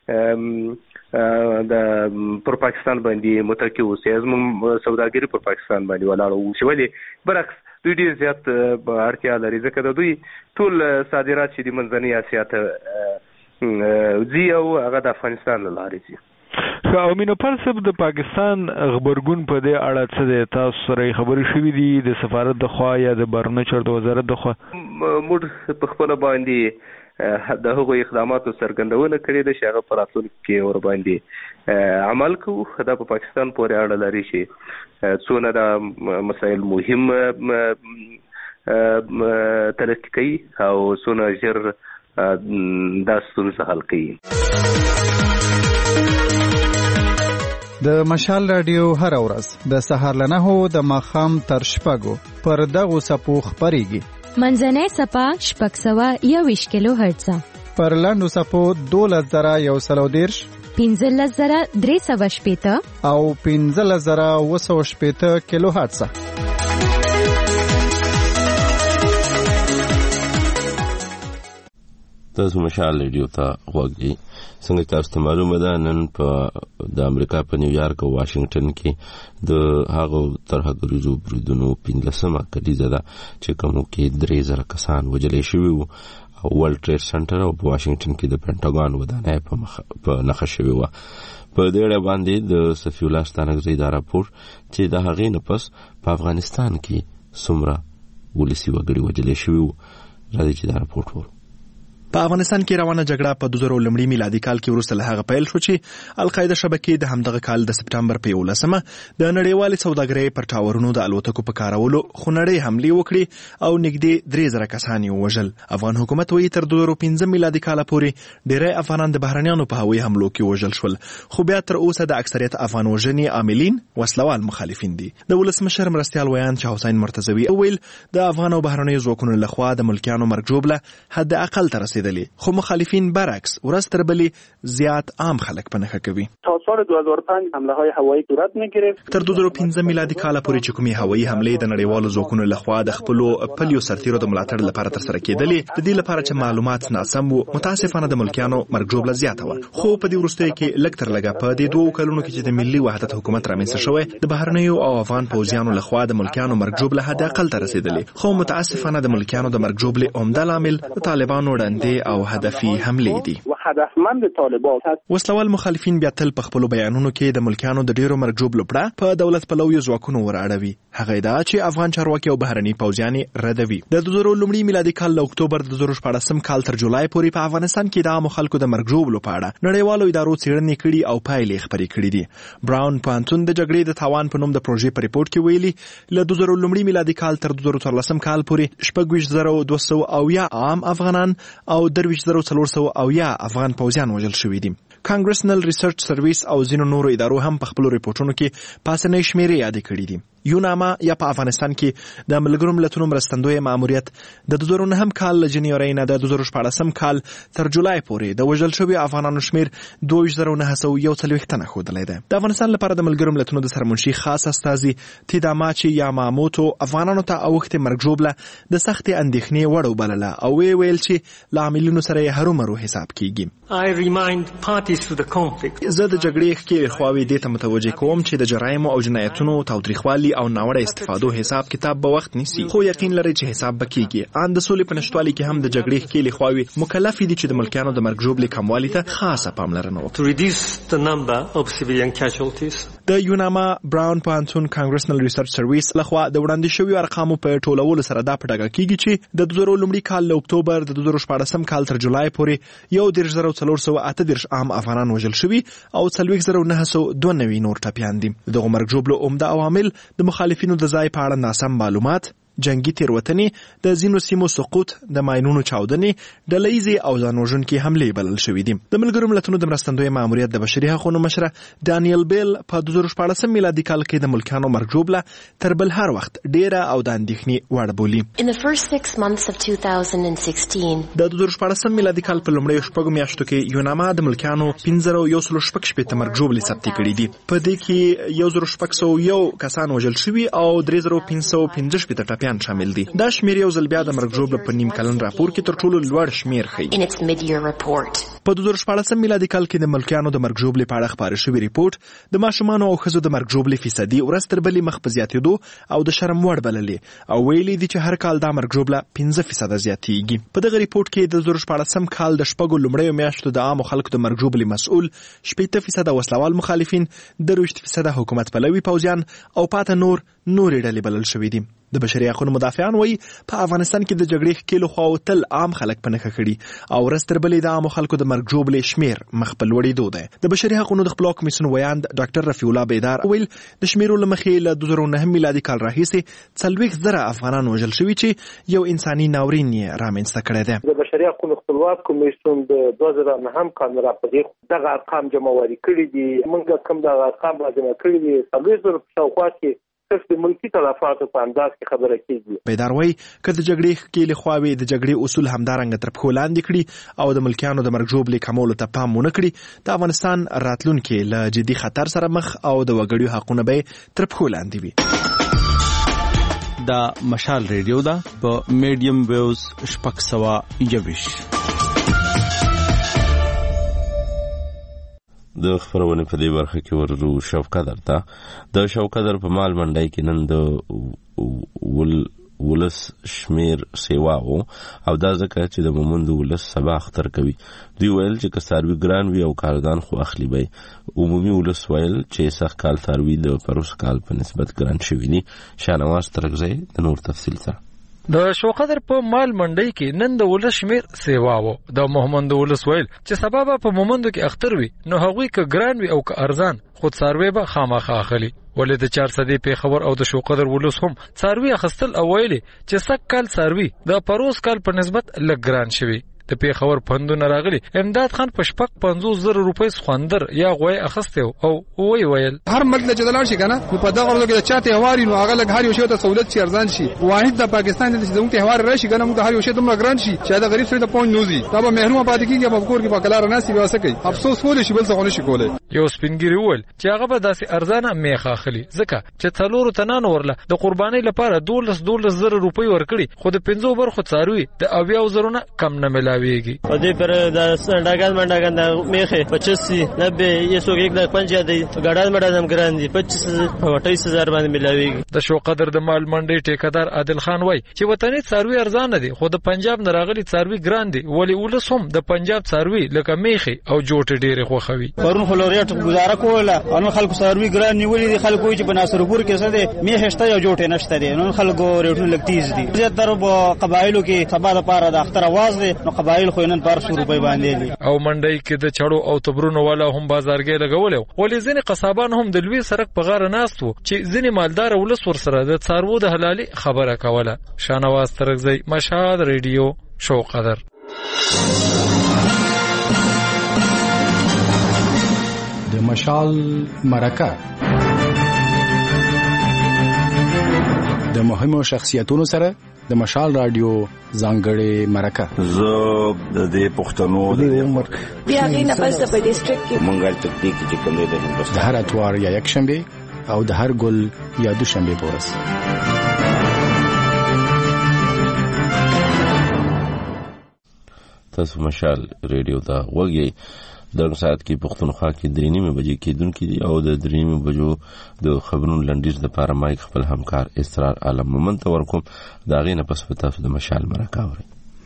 چې د پر پاکستان باندې متکي اوسي، زموږ سوداګري پر پاکستان باندې ولاړه اوسي. ولې برعکس دوی ډېر زیات اړتیا لري، ځکه د دوی ټول صادرات چې د منځنۍ اسیا ته ځي او هغه د افغانستان له لارې ځي. او مینوپال صاحب د پاکستان غبرګون په دې اړه څه دی؟ تاسو سره خبرې شوې دي د سفارت د خوا یا د بهرنیو چارو وزارت د خوا؟ موږ په خپله باندې د هغو اقداماتو څرګندونه کړې ده چې هغه په راتلونکي کې ور باندې عمل کوو. دا په پاکستان پورې اړه لري چې څونه دا مسایل مهم تلقي کوي او څونه ژر دا ستونزه حل کوي. د مشال رادیو هر ورځ د سهار له نهو د ماښام تر شپږو پر دغو څپو خپرېږي. منځنۍ څپه شپږ سوه یوویشت کیلو هرټزه، پر لنډو څپو دولس زره یو سل او دېرش، پنځلس زره درې سوه شپېته او پنځلس زره اوه سوه شپېته کیلو هرټزه. تاسو مشال ریډیو ته غوږ دی. څنګه تاسو ته معلومه ده نن په د امریکا په نیویارک او واشنگټن کې د هغو ترهګریزو بریدونو پنځلسمه کلیزه ده چې کومو کې درې زره کسان وژلې شوي وو او ورلډ ټریډ سنټر او په واشنگټن کې د پینټاګون ودانۍ په نښه شوې وه. په دې اړه باندې د صفي الله ستانکزی دا راپور چې د هغې نه پس په افغانستان کې څومره ولسي وګړي وژلې شوي وو، راځئ چې دا راپور ورو. په افغانستان کې روانه جګړه په دوه زره لومړي میلادي کال کې وروسته له هغه پیل شو چې القاعده شبکې د همدغه کال د سپټمبر په یولسمه د نړیوالې سوداګرۍ پر ټاورونو د الوتکو په کارولو خونړۍ حملې وکړې او نږدې درې زره کسان یې ووژل. افغان حکومت وایي تر دوه زره پنځه میلادي کاله پورې ډېری افغانان د بهرنیانو په هوایي حملو کې وژل شول، خو بیا تر اوسه د اکثریت افغان وژنې عاملین وسلوال مخالفین دي. د ولسمشر مرستیال ویان شاه حسین مرتضوي وویل د افغان او بهرنیو ځواکونو لخوا د ملکیانو مرګ ژوبله حد اقل ته رسیدلی، خو مخالفین برعکس ورځ تر بلې زیات عام خلک په نښه کوي. تا سال دو هزار و پنج حمله های هوایی صورت میگرفت. تر دوه زره پنځه میلادي کال پورې چې کومې هوایي حملې د نړیوالو ځواکونو لخوا د خپلو پلیو سرتیرو د ملاتړ لپاره ترسره کېدلې، د دې لپاره چې معلومات ناسم وو متاسفانه د ملکیانو مرګ ژوبله زیاته وه. خو په دې وروستیو کې لږ تر لږه په دې دوو کلونو کې چې د ملي وحدت حکومت رامنځته شوی د بهرنیو او افغان پوځیانو لخوا د ملکیانو مرګ ژوبله حد اقل ته رسیدلې، خو متاسفانه د ملکیانو د مرګ ژوبلې عمده لامل د طالبانو ړندې او هدفي حملې دي. هدفمند طالبان وسلوال مخالفین بیا تل په خپلو بیانونو کې د ملکیانو د ډیرو مرګ ژوبلو پړه په دولت پلویو ځواکونو وراړوي. هغه ادعا چې افغان چارواکي او بهرني پوځیان ردوي. د دوه زره لومړي میلادي کال له اکتوبر د دوه زره شپاړسم کال تر جولای پورې په افغانستان کې د عامو خلکو د مرګ ژوبلو په اړه نړیوالو ادارو څېړنې کړي او پایلې خپرې کړي دي. براون پوهنتون د جګړې د تاوان په نوم د پروژې په ریپورت کې ویلي له دوه زره لومړي میلادي کال تر دوه زره څوارلسم کال پورې شپږ ویشت زره دوه سوه اویا عام افغانان او درویشت زره څلور سوه اویا افغان پوځیان وژل شوي دي. کانګرسنل ریسرچ سرویس او ځینو نورو ادارو هم په خپلو ریپورټونو کې پاسنۍ شمیرې یادې کړي دي. یوناما یا په افغانستان کې د ملګرو ملتونو مرستندوی ماموریت د دوه زره نهم کال له جنورۍ نه د دوه زره شپاړسم کال تر جولای پورې د وژل شویو افغانانو شمیر دوه ویشت زره نهه سوه یو څلوېښت تنه ښودلی دی. د افغانستان لپاره د ملګرو ملتونو د سرمنشي خاص استازي تیداماچی یاماموتو افغانانو ته اوښتې مرګ ژوبله د سختې اندېښنې وړ وبلله او ویې ویل چې له عاملینو سره یې هرومرو حساب کیږي. زه د جګړې ښکېلې خواوې دې ته متوجه کوم چې د جرایمو او جنایتونو تاوتریخوالي عمدي او ناوړه استفادو حساب کتاب به وخت نیسي، خو یقین لري چې حساب بکیږي. ان د سولې په نشټوالي کې هم د جګړې ښکېلې خواوې مکلف دي چې د ملکیانو د مرګ ژوبلې کموالي ته خاصه پاملرنه وکړي. To reduce the number of civilian casualties. د یوناما براون پانتون کانګرسنل ریسرچ سرویس لخوا د وړاندې شویو ارقامو په ټولولو سره دا په ډاګه کیږي چې د دوه زره لومړي کال له اکتوبر د دوه زره شپاړسم کال تر جولای پورې یو دېرش زره څلور سوه اته دېرش عام افغانان وژل شوي او څلوېښت زره نهه سوه دوه نوي نور ټپیان دي. دغه مرګ ژوبلو عمده عوامل د مخالفینو د ځای په اړه ناسم معلومات، جنگي تیروتنې، د ځینو سیمو سقوط، د ماینونو چاودنې، ډلهییزې او ځان وژونکې حملې بلل شوي دي. د ملګرو ملتونو د مرستندوی ماموریت د بشري حقوقو مشره دانیل بیل په دوه زره شپاړسم میلادي کال کې د ملکیانو مرګ ژوبله تر بل هر وخت ډیره او د اندېښنې وړ بولي. In the first six months of two thousand sixteen د دوه زره شپاړسم میلادي کال په لومړیو شپږو میاشتو کې یوناما د ملکیانو پنځه زره یو سل شپږ شپېته مرګ ژوبلې ثبت کړي دي. په دې کې یو زره شپږ سوه یو کسان وژل شوي او درې زره پنځه سوه پنځه شپېته ټپیان شامل دي. دا شمیر یو ځل بیا د مرګ ژوبله په نیم کلن راپور کې تر ټولو لوړ شمیر ښیي. په دوه زره شپاړسم میلادي کال کې د ملکیانو د مرګ ژوبلې په اړه خپاره شوی ریپورت د ماشومانو او ښځو د مرګ ژوبلې فیصدي ورځ تر بلې مخ په زیاتېدو او د شرم وړ بللې او ویلي دي چې هر کال دا مرګ ژوبله پنځه فیصده زیاتېږي. په دغه ریپورت کې د دوه زره شپاړسم کال د شپږو لومړیو میاشتو د عامو خلکو د مرګ ژوبلې مسؤل شپېته فیصده وسلوال مخالفین، درویشت فیصده حکومت پلوي پوځیان او پاته نور نورې ډلې بلل شوي دي. د بشري حقوقو مدافعان وایي په افغانستان کې د جګړې ښکېلو خواو تل عام خلک په نښه کړي او ورځ تر بلې د عامو خلکو د مرګ ژوبلې شمیر مخ په لوړېدو دی. د بشري حقوقو د خپلواک کمیسیون ویاند ډاکټر رفیع الله بیدار ویل د شمیرو له مخې له دوه زره نهم میلادي کال راهیسې څلوېښت زره افغانان وژل شوي چې یو انساني ناورین یې رامنځته کړی دی. د بشري حقوقو خپلواک کمیسیون د دوه زره نهم کال نه راپدې دغه ارقام جمعواري کړي دي. موږ کوم دغه ارقام را جمع کړي دي څلوېښت زره په شاوخوا کې د ملکی تلفاتو په انداز کې خبره کیږي. بیدار وایي که د جګړې ښکېلې خواوې د جګړې اصول همدارنګه تر پښو لاندې کړي او د ملکیانو د مرګ ژوبلې کمولو ته پام ونه کړي، د افغانستان راتلونکې له جدي خطر سره مخ او د وګړیو حقونه به تر پښو لاندې وي. دا مشال ریډیو ده په میډیم ویوز شپږ سوه یوویشت. د خبرونه په دې برخه کې وررو شوقدر ته د شوقدر په مال منډای کې نن د ول ولس شمیر سیوا وو او دا ځکه چې د مومند ولس سبا اختر کوي. دوی ویل چې که ساروي ګران وي او کاردان خو اخلي به. عمومي ولس ویل چې سخت کال ساروي د پروس کال په نسبت ګران شوی دي. شانواز ترغزی د نور تفصیل سره د شوقدر په مال منډي کې نن د ولس شمیر سیوا وو. د محمد ولس ویل چې سبب په مومندو کې اختر وي نو هغوی که ګران وي او که ارزان خود ساروي به خامخا اخلي. ولې د چار صدې په خبر او د شوقدر ولس هم ساروي اخستل او ویلي چې سک کال ساروي د پروس کال په نسبت لږ ګران شوی. د پیښور پندونه راغلي امداد خان په شپږ پنځوس زره روپۍ خوندر یا غوی اخسته او وی ویل هر ملک د جدلان شي کنه په دغه ورځو کې د چاته هواري نو هغه لګ هر یو شی ته سہولت شي ارزان شي. واحد د پاکستان د زموږ ته هوار راشي کنه موږ هر یو شی ته ګران شي چې دا غریب سره د پون نوزي دا به محروم پاتې کیږي په کور کې په کلار ناسي به وسکي افسوس ول شي بل څه ونه شي کولای. یو سپینګری ول چې هغه به داسې ارزانه میخه اخلي ځکه چې څلورو تنانو ورله د قربانۍ لپاره دولس دولس زره روپۍ ورکړي خو د پنځو برخو څاروي د اویا زرونه کم نه ملاويږي. پر د سندګان منډګان د میخه پچیس نبه یې سو یک د پنځه دی ګډان مډان هم ګران دي پچیس اٹھائیس هزار باندې ملاويږي. د شوقدر د مال منډي ټیکدار عادل خان وای چې وطني څاروي ارزان دي خو د پنجاب نه راغلي څاروي ګران دي ولی ولس هم د پنجاب څاروي لکه میخه او جوټ ډېر خوخوي. پرون فلوریټ گزاره کوله ان خلکو څاروي ګران نیولې دي خلکو چې په ناصرپور کې څه دي میخه شته او جوټ نشته دي نو خلکو ریټونه لګتیز دي. زیاتره په قبایلو کې سبا د پاره د اختر आवाज دي نو قبایل خو نن پر روپۍ باندې او منډي کې د چړو او تبرونو والا هم بازارګي لګولې ولې ځینې قصابان هم د لوی سرک په غاړه ناست وو چې ځینې مالدار ولس ور سره د څارو د حلالي خبره کوله. شانواز ترغزی مشهد ریډیو شوقدر. د مشال مرکه د مهمو شخصیتونو سره د مشال رادیو ځانګړې مرکه. زه د دې پښتنو د عمر بیا غینه پس په ډیسټریکټ کې مونږه تکنیک چې کوم د هندوستان د هر اتوار یا یک شنبه او د هر ګل یا دوشنبه پورس. تاسو مشال ریډیو دا وګورئ. دغه ساعت کې پښتونخوا کې درې نیمه بجې کېدونکې دي او د درې نیمه بجو د خبرونو لنډیز لپاره مایک خپل همکار اسرار عالم مومن ته ورکوم. د هغې نه پس به تاسو د مشال مرکه اورئ.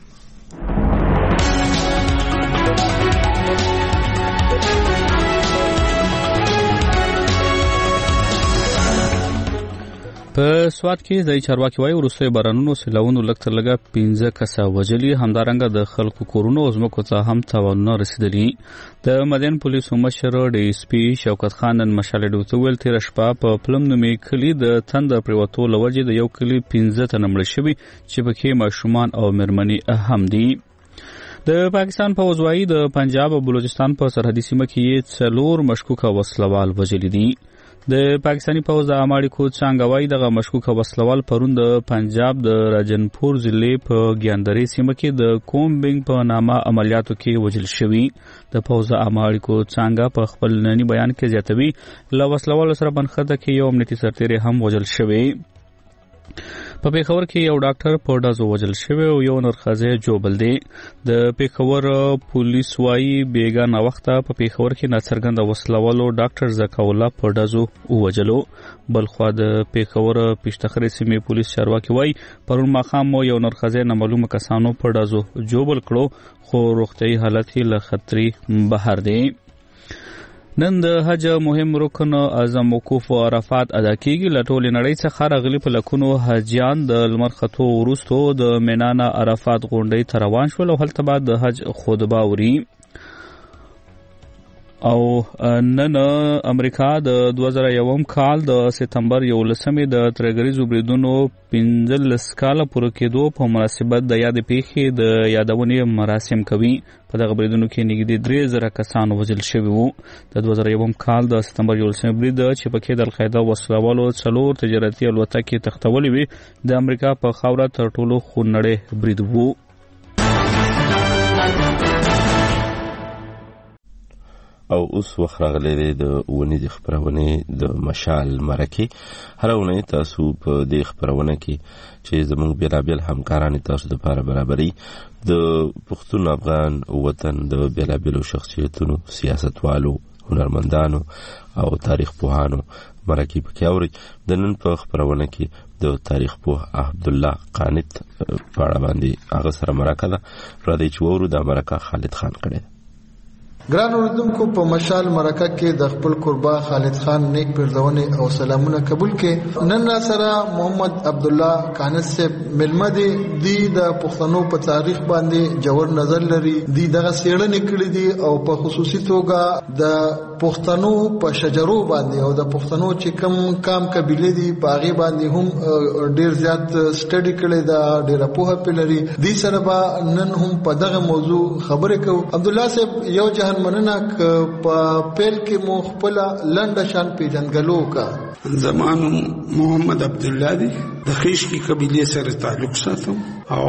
په سواد کې ځای چارواکي وایي وروستیو بارانونو سیلاونو لږ تر لږه پنځه کسه وژلي، همدارنګه د خلکو کورونو او ځمکو ته هم تاوانونه رسېدلي. د مدین پولیسو مشر ډي اس پي شوکت خان نن مشال ډیو ته ویل تېره شپه په پلم نومې کلي د تندر پرېوتو له وجې د یو کلي پنځه تنه مړه شوي چې پکې ماشومان او مېرمنې هم دي. د پاکستان پوځ وایي د پنجاب او بلوچستان په سرحدي سیمه کې یې څلور مشکوکه وسلوال وژلي دي. د پاکستاني پوځ د اماړیکو څانګه وایي دغه مشکوکه وسلوال پرون د پنجاب د راجنپور ضلع په ګیاندرې سیمه کې د کومبینګ په نامه عملیاتو کې وژل شوي. د پوځ د اماړیکو څانګه په خپل ننني بیان کې زیاتوي له وسلوالو سره بنخته کې یو امنیتي سرتیری هم وژل شوی. په پیښور کې یو ډاکټر په ډزو وژل شوی او یو نرخازی جوبل دی. د پیښور پولیس وایي بیګا ناوخته په پیښور کې ناڅرګنده وسلوالو ډاکټر زکاولا په ډزو ووژلو. بلخوا د پیښور پشتخرې سیمې پولیس چارواکي وایي پرون ماښام یو نرخازی نامعلومه کسانو په ډزو جوبل کړو خو روغتیايي حالت یې له خطرې بهر دی. نن د حج مهم رکن اعظم وقوف عرفات ادا کیږي. له ټولې نړۍ څخه راغلي په لکونو حاجیان د لمر ختو وروستو د مینا نه عرفات غونډۍ ته روان شول او هلته بعد د حج خطبه اوري. او نن امریکا د دوه زره یوم کال د سپتمبر یولسمې د ترهګریزو بریدونو پنځلس کاله پوره کېدو په مناسبت د یادې پیښې د یادونې مراسم کوي. په دغه بریدونو کې نږدې درې زره کسان وژل شوي وو. د دوه زره یوم کال د سپتمبر یولسمې برید چې پکې د القاعده وسلوالو څلور تجارتي الوتکې تختولې وې د امریکا په خاوره تر ټولو خونړی برید وو. او اوس وخت راغلی دی د اونیزې خپرونې د مشال مرکې. هره اونۍ تاسو په دې خپرونه کې چې زموږ بېلابېل همکاران تاسو دپاره برابري د پښتون افغان وطن د بېلابېلو شخصیتونو، سیاستوالو، هنرمندانو او تاریخ پوهانو مرکې پکې اورئ. د نن په خپرونه کې د تاریخ پوه عبدالله قانت په اړه باندې هغه سره مرکه ده. راځئ چې واورو. دا مرکه خالد خان کړې ده. ګران اوریدونکو، په مشال مرکه کې د خپل قربا خالد خان نیک پرځونې او سلامونه قبول کې. نن را سره محمد عبدالله قانت صاحب ملمه دي. دی د پښتنو په تاریخ باندې جوړ نظر لري. دی دغه څېړنې کړې دي او په خصوصي توګه د پښتنو په شجرو باندې او د پښتنو چې کم کام قبیله دي په هغې باندې هم ډېر زیات سټډي کړې ده، ډېره پوهه پې لري. دی سره به نن هم په دغه موضوع خبرې کوو. عبدالله صاحب، یو جهان مننه ک په پیل کې مو خپل لنډه شان پیژنګلو کا. زمانو محمد عبدالله دی، د خیش کی قبیله سره تعلق ساتم او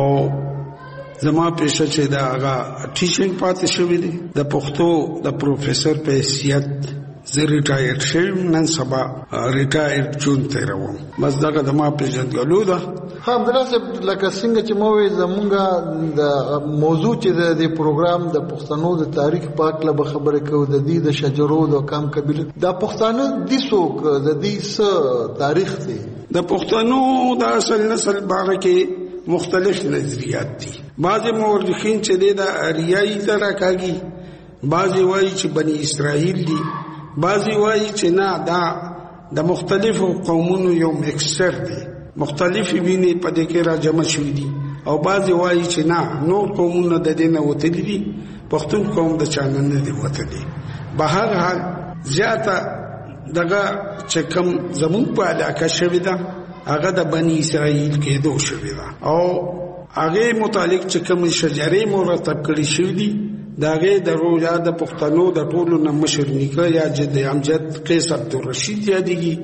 زما پیشه چې دا هغه ټیچینګ پاتې شوی دی. د پښتو د پروفیسور په حیثیت زه ریټایر شوم. نن سبا ریټایر جون تیروم. بس دغه د ما پیژنګلو ده. ها عبدالله صاحب، لکه څنګه چې مو وی زمونږ د موضوع چې د پروګرام د پښتنو د تاریخ په اړه به خبرې کوو، د دې د شجرو د کم قبیله د پښتانه د څوک د دې څه تاریخ دی. د پښتنو د اصل نسل باندې کې مختلف نظریات دي. بعض مورخین چې د اریایي تر راکاږي، بعض وایي چې بني اسرائیل دي، بعض وایي چې نه دا د مختلفو قومونو یو مکسچر دی، مختلفی ویني په دې کې را جمع شوي دي. او بعض وایي چې نه نور قومونه د دې نه وتلي دي، پښتون قوم د چا نه دی وتلی. به هر حال زیاته دغه چې کوم زمون په علاقه شوې ده هغه د بني اسرائیل کېدو شوې ده او هغه متعلق چې کوم شجرې مرتب کړي شوې دي دا هغه د روزا د پښتنو د ټولو نه مشر نیکه یا جد امجد قیس عبدالرشید یادېږي.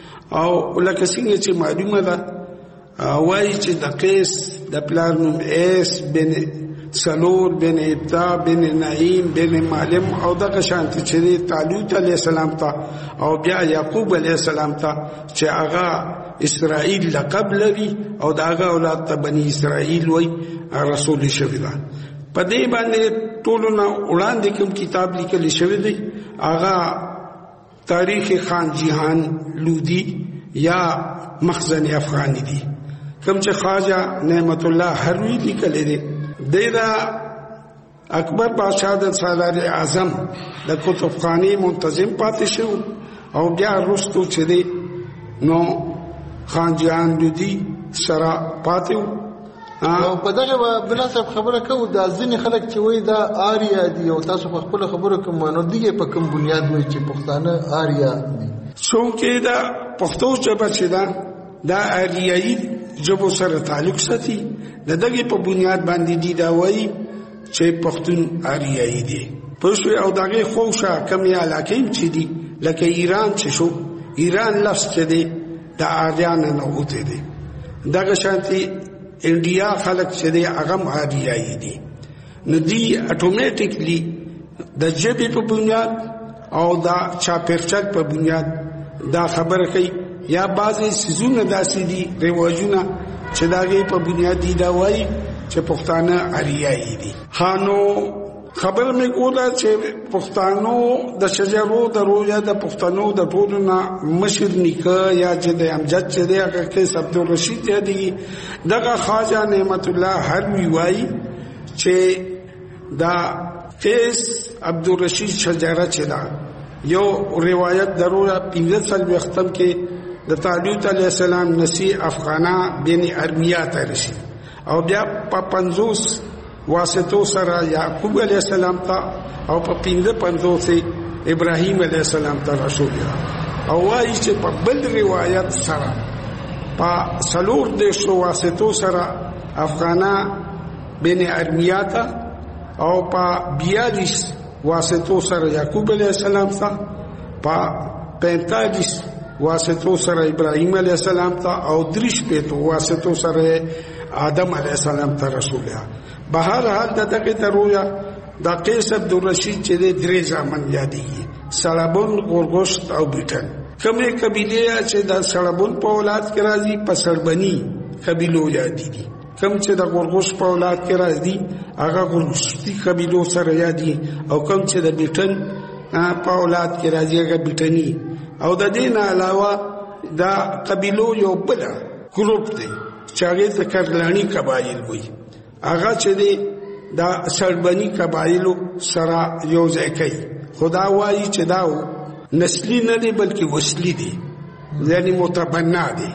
او لکه څنګه چې معلومه ده وایي چې د قیس د پلار نوم ایس بن سلور بن ابتا بن نعیم بن معلم او دغه شانتي چې طالوت علیه السلام ته او بیا یعقوب علیه السلام ته چې هغه اسرائیل لقب لري او دغه اولاد ته بني اسرائیل وای رسول شوی ده. په دې باندې ټولو نه وړاندې کوم کتاب لیکل شوی دی هغه تاریخ خان جهان لودی یا مخزن افغانی دی کوم چې خواجه نعمت الله هروی لیکل دی دیدا اکبر بادشاہ د سالار اعظم د کتابخانه منتظم پاتې شو او بیا وروسته چې دی نو خان جهان لودی سره پاتې او په دغه بنا صاحب خبره کوو د ځینې خلک چې وایي دا آریا دی او تاسو په خپل خبرو کې مانو دی په کوم بنیاد وایي چې پښتانه آریا دي څوک دا پښتو ژبه چې دا دا آریایي ژبو سره تعلق ساتي د دغه په بنیاد باندې دی دا وایي چې پښتون آریایي دی پښتو او دغه خوشا کمی علاقې چې دي لکه ایران چې شو ایران لفظ چې دی د آریان نه وته دی دغه شانتي انډیا خلک چې دی هغه آریایي دي نو دی اتوماتیکلی د ژبې په بنیاد او دا چاپیرچک په بنیاد دا خبره کوي یا بعضی سيزونه داسې دي رواجونه چې داغه په بنیاد دي دا وایي چې پښتانه آریایي دي خانو خبر مې کوله چې پښتانو د شجرو د رویا د پښتنو د ټولو نه مشر نیکه یا چې د امجد چې دی هغه کې عبدالرشید دی دغه خواجه نعمت الله هروی وایي چې دا قیس عبدالرشید شجره چې دا یو روایت درویا پنځه سال وختم کې د طالوت علیه السلام نسی افغانا بین ارمیات رشي او بیا په پنځوس واسطو سره یعقوب علیہ السلام تا او په پینځه پنځوس ابراهیم علیہ السلام ته رسول او وايي چې په بل روایت سره په سلور د شو واسطو سره افغانا بین ارمیات او په بیالیس واسطو سره یعقوب علیہ السلام تا په پینتالیس واسطو سره ابراهیم علیہ السلام تا او دریش په واسطو سره آدم علیہ السلام ته رسول بهر حال دغه درویا د قیس عبدالرشید چې د درې ځامن یادېږي سړبون غورغوشت او بیٹن کومه قبیله چې د سړبون په اولاد کې راځي په سړبني قبیلو یادېږي کوم چې د غورغوشت په اولاد کې راځي هغه غورغوشتي قبیلو سره یادي او کوم چې د بیٹن په اولاد کې راځي هغه بیٹني او د دې نه علاوه د قبیلو یو بل ګروپ دی چې هغه د کرلانی قبایل وي هغه چې دی دا سړبني قبایلو سره یو ځای کوي خدا وایي چې دا نسلی نه دی بلکې وسلی دی یعنی متبنا دی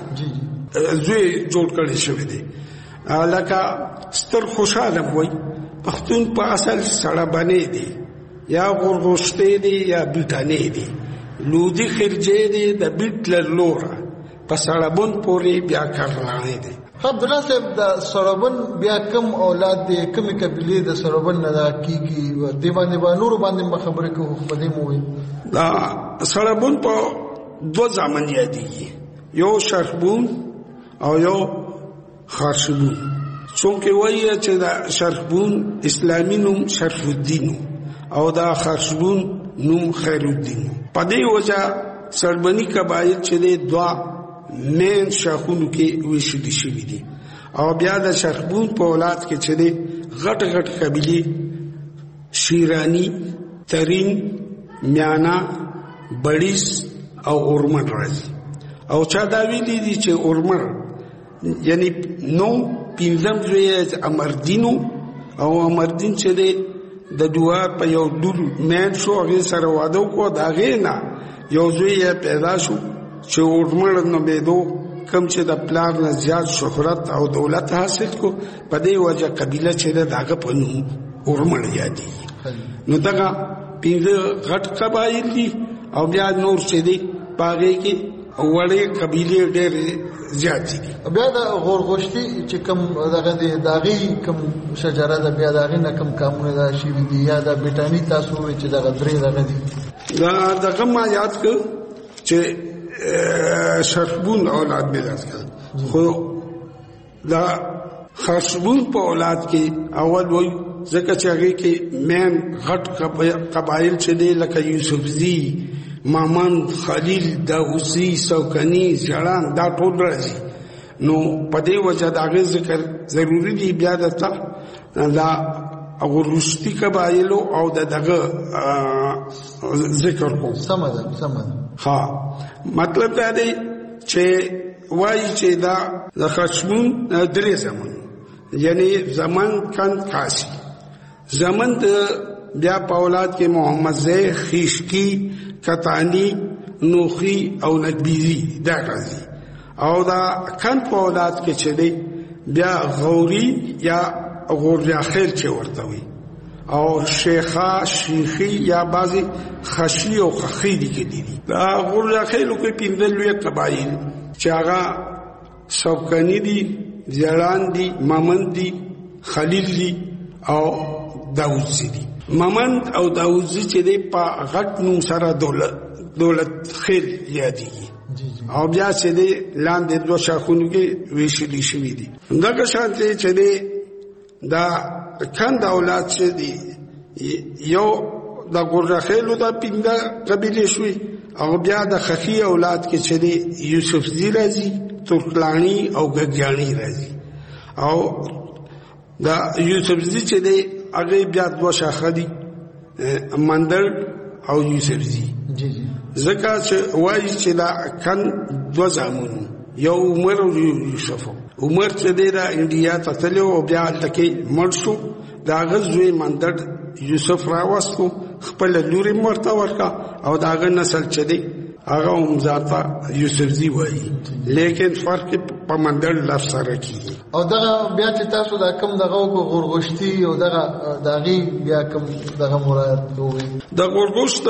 زوی جوړ کړی شوی دی لکه ستر خوشاله وي پښتون په اصل سړبني دی یا غورغوشته دی یا بیٹانه دی لودی خرجه دی د بیټلر لورا په سړبون پورې بیا کړلای دی عبدالله صاحب د سړبن بیا کم اولاد دی کمی قبیله د سړبن نه دا کیږي دی باندې با نور باندې خبره کوو په دې موي دا سړبن په دوه ځامن یادېږي یو شربون او یو خرشبون څوک وایي چې دا شربون اسلامي نوم شرف الدین او دا خرشبون نوم خیر الدین په دې وجه سړبني قبایل چې د دوا مین شاخونو کې ویشل شوی دي او بیا د شربون په اولاد کې چې د غټ غټ قبیله شیرانی ترین میانا بړیس او اورمن راځي او چا دا ویلي دي چې اورمن یعنی نو پینځم زوی امردینو او امردین چې د دوا په یو ډول مین شو هغه سره واده کو دا غینا یو زوی پیدا شو چې اورمن نو بيدو کم چې د پلان نه زیات شهرت او دولت حاصل کو په دې وجه قبيله چې دغه په نوم اورمن یادي نو دغه پینځه غټ قبایل دي او بیا نور چې دي پاره کې وړې قبيله ډېر زیات دي بیا د غورغوشتي چې کم دغه د داغي کم شجره د بیا داغي نه کم کامونه دا شي دي یا د بیٹانی تاسو چې دغه درې دغه دي دا دغه ما یاد ک چې شربون اولاد میراث کړ خو دا خرشبون په اولاد کې اول وای ځکه چې هغه کې مین غټ قبایل چې دی لکه یوسفزی مامن خلیل داوسی سوکنی ځړان دا ټول راځي نو په دې وجه دا غي ذکر ضروری دی بیا دته دا غورشتي قبایلو او دغه ذکر کوم. سمه سمه ها مطلب دا دی چې وایي چې دا د خشمون درې زمون یعنی زمان کند کاشي زمن د بیا په اولاد کې محمد زی خیشکی کتانی نوخی او نقبیزی دا راځي او دا کند په اولاد کې چې دی بیا غوري یا غوریا خیل چې ورته وي او شیخا شیخی یا بعضی خشی او خخی دي کې دي دا غوریا خیلو کې پینځل لوی قبایل چې هغه سوکانی دي زیړان دي مامند دي خلیل دي او داوودزی دي. مامند او داوودزی چې دی په غټ نوم سره دولت دولت خیل یادېږي او بیا چې دی لاندې دوه شاخونو کې ویشلي شوي دي. دغه شانتې چې دی دا کند اولاد چې دی یو د ګورخیلو د پینځه قبیلې شوي او بیا د خخي اولاد کې چې دی یوسف زی راځي ترکلانی او ګګیانی راځي او دا یوسف زی چې دی هغه بیا دوه شاخه دي مندر او یوسف زی زکه چې وایي چې دا کن دوه زامن یو عمر او یوسف. عمر چې دی دا انډیا ته تلو او بیا لکه مرشو دا غزوی مندر یوسف راوستو خپل لوري مرته ورکا او داغه نسل چې دی هغه هم ذاته یوسف زی وایي لیکن فرق په مندر لفظ سره کیږي. او دغه بیا چې تاسو دا کم دغه غورغشتي او دغه داغي بیا کم دغه مراد دوی د غورغشت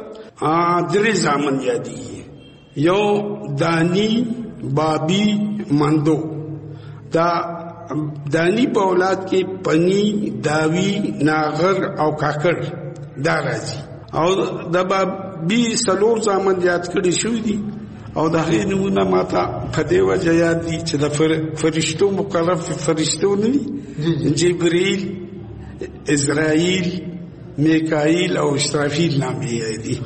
ا درې زامن یادي یو دانی بابی مندو دا دانی په اولاد کې پنی داوی ناغر او کاکر دا راځي او د بابی سلور زامن یاد کړی شو دي او دا هغه نمونه ماته په دې وجه یاد دي چې د فرشتو مکلف فرشتو نه دي جبرئیل اسرائیل میکائیل او اسرافیل نام یې دي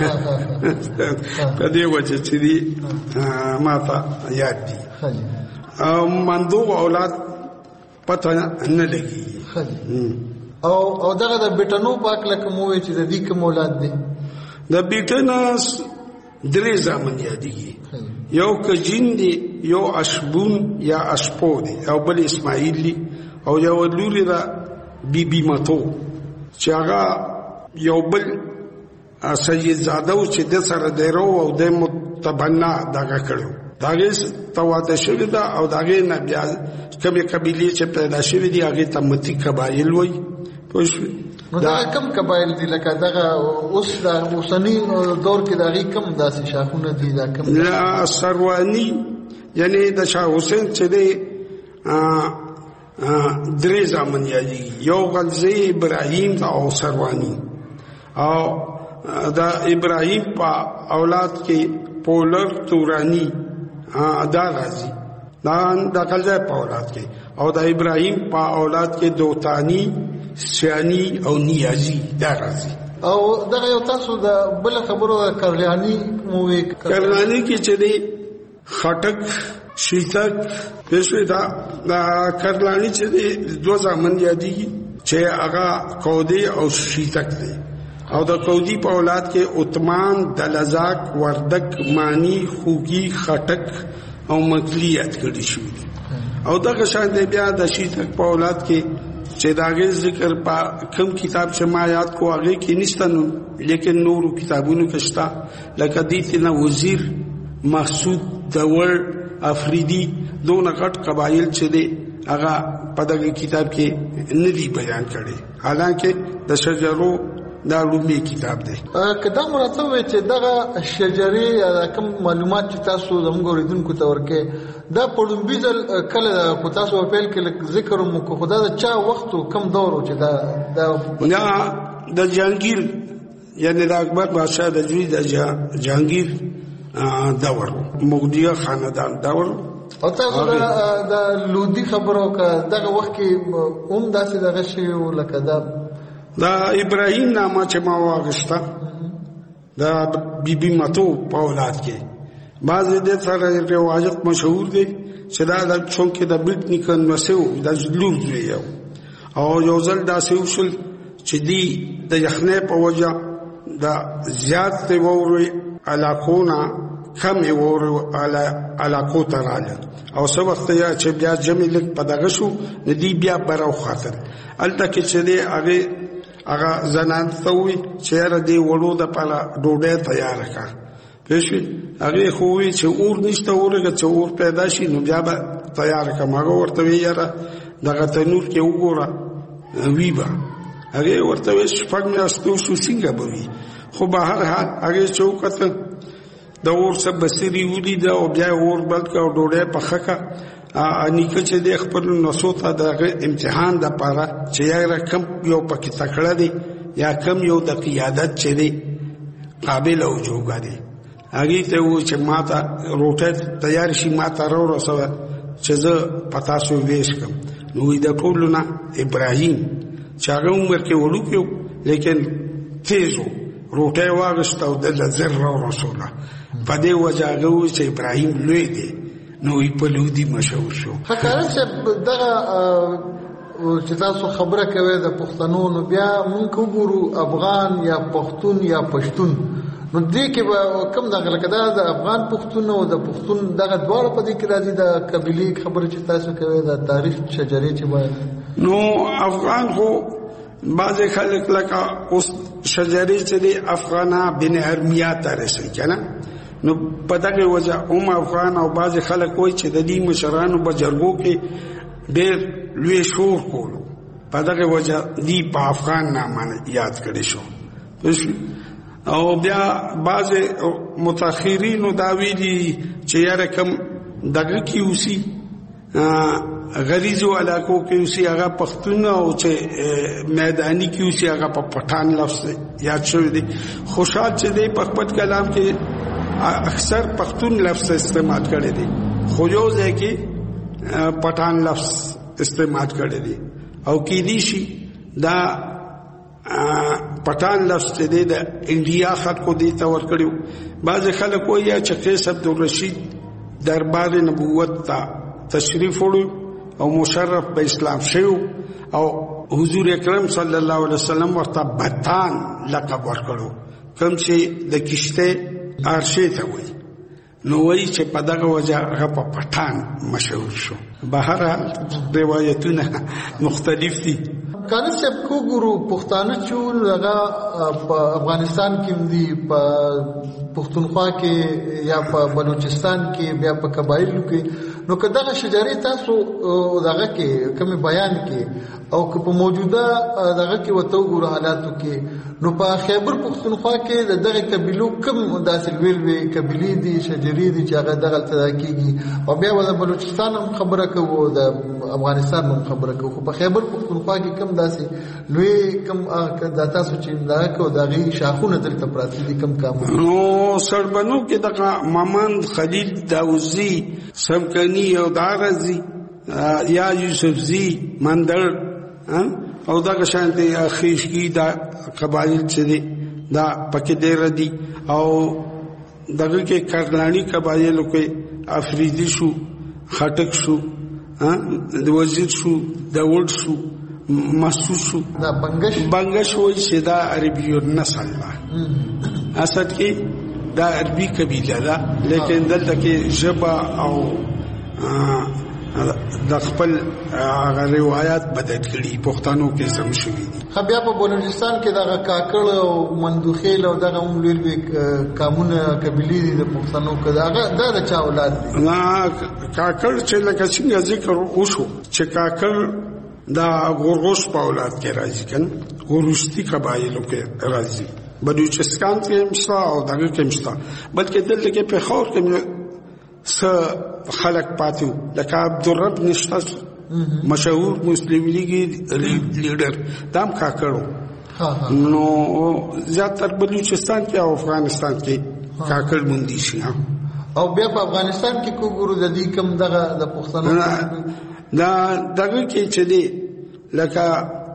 په دې وجه چې دي ماته یاد دي او مندو اولاد پته نه لګي. او او دغه د بیٹنو پاک لکه موې چې د دې کوم اولاد دي د بیٹناس درې زامن یادېږي یو کجین دی یو اشبون یا اشپو دی او بل اسماعیل دی او یو لوري دا بی بی ماتو چې هغه یو بل سید زاده چې د سره دیرو او د متبنا دغه کړو داغه تواده شوی دا او داغه نه بیا کومه قبیله چې پیدا شوی دی هغه ته متی قبایل وای پوه نو دا کم قبایل دي لکه دغه اوس د اوسنی دور کې دغه کم داسې شاخونه دي دا کم لا سروانی یعنی د شاه حسین چې دی درې زامن یادي یو غلزی ابراهیم او سروانی او دا ابراهیم په اولاد کې پولر تورانی ادا راځي دا د غلزی په اولاد کې او دا ابراهیم په اولاد کې دوتانی سیانی او نیازی دا راځي او دغه یو تاسو د بل خبرو کرلانی مووي کرلانی کې چې دی خټک شیتک پښوی دا دا کرلانی چې دی دوه ځامن یادي چې هغه کودی او شیتک دی او د کودی په اولاد کې عثمان دلزاک وردک مانی خوګي خټک او مکلیت کړي شو او دغه شان دی بیا د شیتک په اولاد کې چې داغه ذکر په کوم کتاب چې ما یاد کو هغه کې نشته نو لیکن نورو کتابونو کې شته لکه دیتنه وزیر محسود دور افریدی دونه غټ قبایل چې دی هغه په دغه کتاب کې ندی بیان کړي حالانکه د شجرو دا لومړی کتاب دی. کدا مراتب چې دغه شجرې یا کوم معلومات چې تاسو زموږ اوریدونکو ته ورکې دا پړومبي ځل کله کو تاسو په پیل کې ذکر مو کو خدا دا چا وخت کم دور چې دا دا نه د جهانگیر یعنی د اکبر بادشاہ د جوی د جهانگیر دور مغدیه خاندان دور او تاسو د لودي خبرو کا دغه وخت کې هم داسې دغه شی ولکه دا دا ابراهیم نامه چې ما واغشتا دا بی بی ماتو په اولاد کې بعض دې سره روایت مشهور دی چې دا د څنګه د بیت نکن مسو د لور دی یو او یو ځل داسې وشول چې دی د یخنۍ په وجه د زیات ووري علاقونه کم ووري علاقو ته راغله او څو وخت یا چې بیا جمع لګ په دغه شو د دې بیا برو خاطر الته کې چې دی هغه هغه زنان ته وي چې را دی وړو د پاله ډوډۍ تیار کړه پېښې هغه خو وی چې اور نشته اورګه چې اور پیدا شي نو بیا به تیار کړه هغه ورته وی یاره دغه تنور کې وګوره ویبا هغه ورته وی شپږ میاشتې شو څنګه به وي خو به هر حال هغه چوکته د اور سب بصری ودی دا او بیا اور بلکې او ډوډۍ په خکه انیکه چې د خپل نسو ته د امتحان د پاره چې یا کم یو پکې تکړه دی یا کم یو د قیادت چې دی قابل او جوګا دی هغه ته و چې ماته روټه تیار شي ماته ورو رسو چې زه پتا سو ویش کوم نو د ټولونه ابراهیم چې هغه عمر کې وړو کې لیکن تیزو روټه واغشت او د زر رسوله په دې وجه هغه چې ابراهیم لوی دی نو یې په لودي مشهور شو. حکارن چې دغه چې تاسو خبره کوي د پښتنو نو بیا مونږ وګورو افغان یا پښتون یا پښتون نو دې کې به کوم دغه لکه د افغان پښتون او د پښتون دغه دواړه په دې کې راځي د قبيلي خبره چې تاسو کوي د تاریخ شجرې چې باید نو افغان خو بعض خلک لکه اوس شجرې چې د افغانا بن ارمیا ترسي کنه نو په دغه وجه هم افغان او بعض خلک وایي چې د دې مشرانو په جرګو کې ډېر لوی شور کولو په دغه وجه دی په افغان نامه یاد کړی شو او بیا بعض متأخرین دا ویلي چې یاره کم دغه کې اوسي غریزو علاقو کې اوسي هغه پښتون او چې میدانی کې اوسي هغه په پټان لفظ یاد شوی دی خوشحال چې دی په خپل کلام کې اکثر پښتون لفظ استعمال کړي دي خو یو ځکه پټان لفظ استعمال کړي دي او کې دي شي دا پټان لفظ دې د انډیا خلکو دې تور کړیو بعض خلک وایي چې قیس عبدالرشید دربار نبوت ته تشریف وړو او مشرف په اسلام شو او حضور اکرم صلی الله علیه وسلم ورته بطان لقب ورکړو کوم چې د کشته ارشي ته وایي نو وایي چې په دغه وجه هغه په پټان مشهور شو بهر روایتونه مختلف دي کله چې کو ګورو پښتانه چې هغه په افغانستان کې دي په پښتونخوا کې یا په بلوچستان کې بیا په قبایلو کې نو کداغه شجرې تاسو دغه کې کوم بیان کې او که په موجوده دغه کې وته ګورو حالاتو کې نو په خیبر پښتونخوا کې دغه قبیلو کوم داسې ویل وی قبیلې دي شجرې دي چې هغه دغه تدا کېږي او بیا د بلوچستان هم خبره کوو د افغانستان هم خبره کوو په خیبر پښتونخوا کې کوم داسې لوی کوم د تاسو چې دغه کو دغه شاخونه دلته پراته دي کوم کام نو سربنو کې دغه مامند خلیل داوزی سمکنی او دارزی یا یوسفزی مندر او دغه شانتي خیشکی دا قبایل چې دي دا پکې ډېر دي او دغه کې کرلانی قبایل کې افریدی شو خټک شو د وزیر شو د ول شو مسعود شو دا بنگش بنگش وایي چې دا عربي نسل ده اصل کې دا عربي قبیله ده لیکن دلته کې ژبه او د خپل روایت بدل کړي پښتنو کې سم شوي دي بیا په بلوچستان کې دغه کاکړ او مندوخیل او دغه هم لوی لوی قامونه قبیلې دي د پښتنو کې دغه د چا اولاد دي نه کاکړ چې لکه څنګه ذکر وشو چې کاکړ دا غورغوش په اولاد کې راځي کنه غورشتي قبایلو کې راځي بلوچستان کې مشتا او دغه کې مشتا بلکې دلته کې په خور کې س خلق پاتو لکه عبدالرب نشتا مشهور مسلم لیگی لیڈر دام کاکڑو نو زیادتر بلوچستان کې او افغانستان کې کاکڑ مندي شي او بیا په افغانستان کې کو ګورو د دې کم دغه د پښتنو دا دغه کې چې دی لکه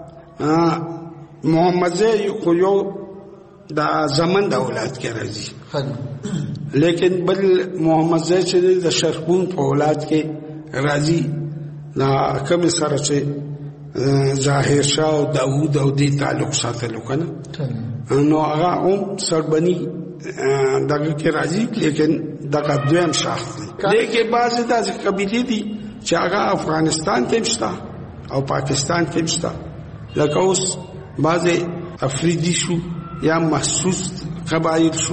محمد زه خو یو دا زمن د اولاد کې راځي لیکن بل محمد زه چې د شرقون په اولاد کې راځي دا کوم سره چې ظاهر شاه او داوود او دې تعلق ساتلو کنه نو هغه هم سربني دغه کې راځي لیکن دغه دویم شاخ دی لیکن بعضې داسې قبیلې دي چې هغه افغانستان کې شته او پاکستان کې شته لکه اوس بعضې افریدي شو یا محسوس قبایل شو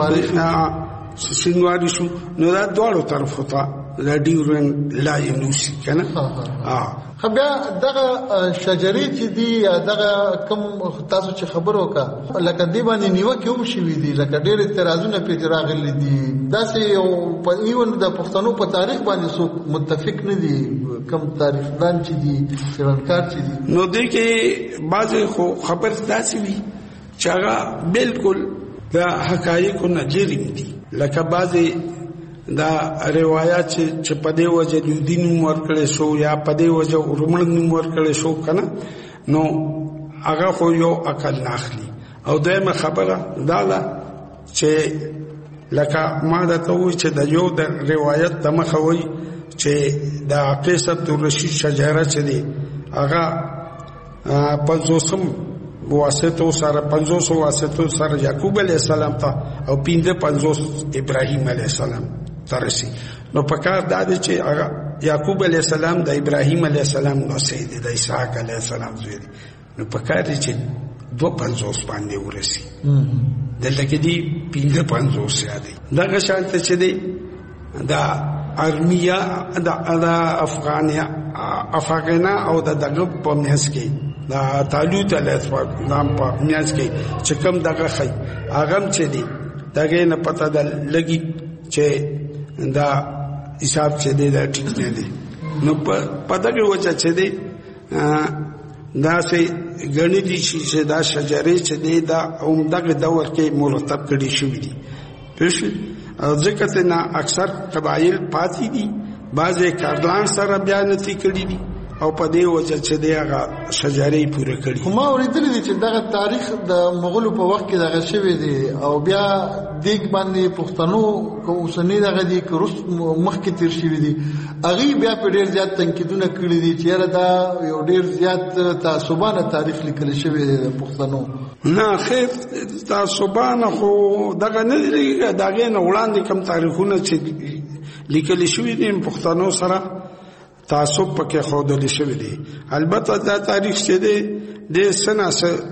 شینواري شو نو دا دواړو طرفو ته د ډیورنډ لاین وشي که نه خو بیا دغه شجرې چې دي یا دغه کوم تاسو چې خبر وکړه لکه دې باندې نیوکې هم شوي دي لکه ډېر اعتراضونه پرې راغلي دي داسې یو ایون د پښتنو په تاریخ باندې څوک متفق نه دي کوم تاریخدان چې دي څېړنکار چې دي نو دې کې بعضې خو خبر داسې وي چې هغه بالکل د حقایقو نه لرې دي لکه بعضې دا روایت چې په دې وجه لودي نوم ورکړی شو یا په دې وجه ورمړ نوم ورکړی شو که نه نو هغه خو یو عقل نه اخلي او دویمه خبره دا ده چې لکه ما درته ووایي چې د یو د روایت د مخه وایي چې د قیس عبدالرشید شجره چې دی هغه پنځوسم واسطو سره پنځوس واسطو سره یعقوب علیه السلام ته او پنځه پنځوس ابراهیم علیه السلام ترسي نو پکار دا دی چې هغه یعقوب علیه السلام د ابراهیم علیه السلام نو سید د اسحاق علیه السلام زوی دی نو پکار دی چې دو پنځوس باندې ورسي دلته کې دی پنځه پنځوس یادي دغه شانته چې دی دا ارمیا د افغانیا افغانا او د دغه په مهس کې دا طالوت علیه السلام په میاس کې چې کوم دغه خی هغه چې دی دغه نه پته د لګي چې دا حساب چې دی دا ټیک نه دی نو په دغه وجه چې دی دا سه غنی دي چې دا شجرې چې دی دا عمدغه دور کې مرتب کړي شوې دي پښې ځکه ته نه اکثر قبایل پاتې دي بعضې کارلان سره بیانتی کړي دي او په دې وجه چې دی هغه شجرې پوره کړي خو ما اورېدلی دي چې دغه تاریخ د مغولو په وخت کې دغه شوی دی او بیا دیګ باندې پښتنو که اوسني دغه دي که روس مخکې تېر شوي دي هغوی بیا په ډېر زیات تنقیدونه کړي دي چې یاره دا یو ډېر زیات تعصبانه تاریخ لیکلی شوی دی د پښتنو نه خیر تعصبانه خو دغه نه دي د هغې نه وړاندې کوم تاریخونه چې لیکلی شوي دي پښتنو سره تعصب پکې ښودلی شوی دی البته دا تاریخ چې دی د سنه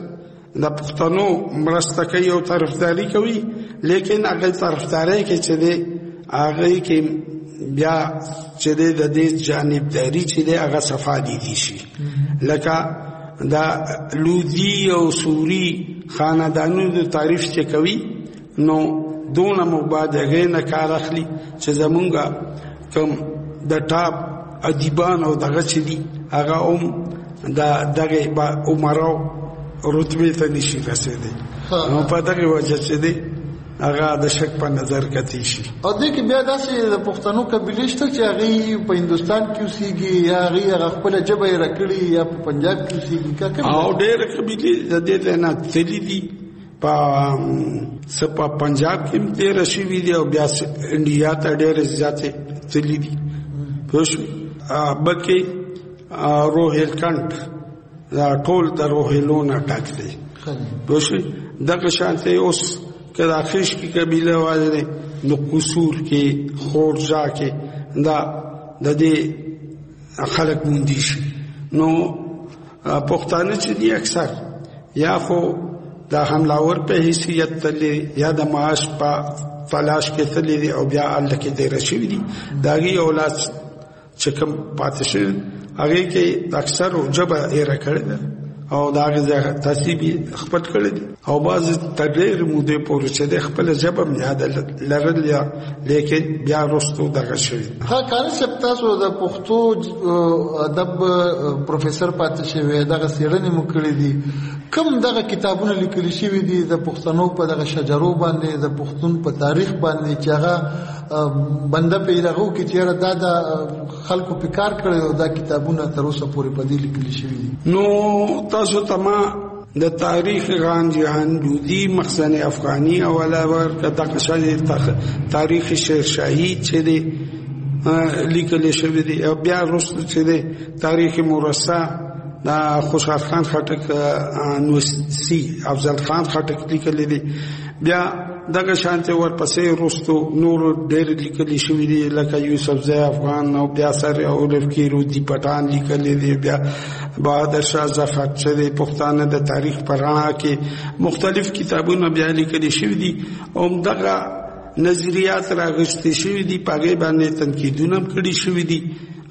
د پښتنو مرسته کوي او طرفداري کوي لیکن هغه طرفداري کې چې دی هغه کې بیا چې دی د دې جانبداري چې دی هغه صفا دي شي لکه دا لودي او سوري خاندانونو تعریف چې کوي نو دونه مبادغه نه کار اخلي چې زمونږه کوم د ټاپ ادیبان او دغه چې دي هغه هم دا دغه عمرو رتبه ته نشي رسیدي نو په دغه وجه چې دی هغه د شک په نظر کتی شي او دې کې بیا داسې د پښتنو قبیلې شته چې هغه په هندستان کې اوسېږي یا هغه خپل ژبه یې راکړي یا په پنجاب کې اوسېږي او ډېر قبیلې د دې نه تللي دي په سپا پنجاب کې تیر شوي دي او بیا انډیا ته ډېر زیاتې تللي دي پوه بلکې روهیلکنډ دا ټول د روهیلونه ډک دی پوه شوې دغه شانته اوس که د اخیش کې قبیله والی دی نو قصور کې خورجا کې دا د دې خلک موندي شي نو پښتانه چې دي اکثر یا خو دا حملاور په حیثیت تللی یا د معاش په تلاش کې تللی دی او بیا الله کې دی رشوي دي داغي اولاد چې کوم پاتې شي هغه کې اکثر جبه یې راکړي او داغه تاسیب خپل کړی او باز تغیر موده پورې چې د خپل جبه یاد لرل یا لیکن بیا رستو دغه شوی ها کار چې تاسو د پښتو ادب پروفیسور پاتې شوی دغه سیړنې مو کړې دي کوم دغه کتابونه لیکل شوی دي د پښتنو په دغه شجرو باندې د پښتون په تاریخ باندې چې هغه بنده پیداغو کې چیرې دا د خلکو په کار کړي او دا کتابونه تر اوسه پورې په دې لیکل شوی دي نو تاسو تما د تاریخ غان جهان لودي مخزن افغاني اوله ورکه د قشل تاریخ شیر شاهي چې دی لیکل شوی دی او بیا وروسته چې دی تاریخ مرصع دا خوشحال خان خټک نو سي افضل خان خټک لیکل دي بیا دغه شانته ورپسې رستو نور ډېر لیکلي شوي دي لکه یوسف زئی افغان او بیا سر اولف کی رودی پټان لیکلي دي بیا بهادر شاه ظفر چې د پښتانه د تاریخ پر رڼا کې مختلف کتابونه بیا لیکلي شوي دي او دغه نظریات راغستې شوي دي پاګې باندې تنقیدونه کړي شوي دي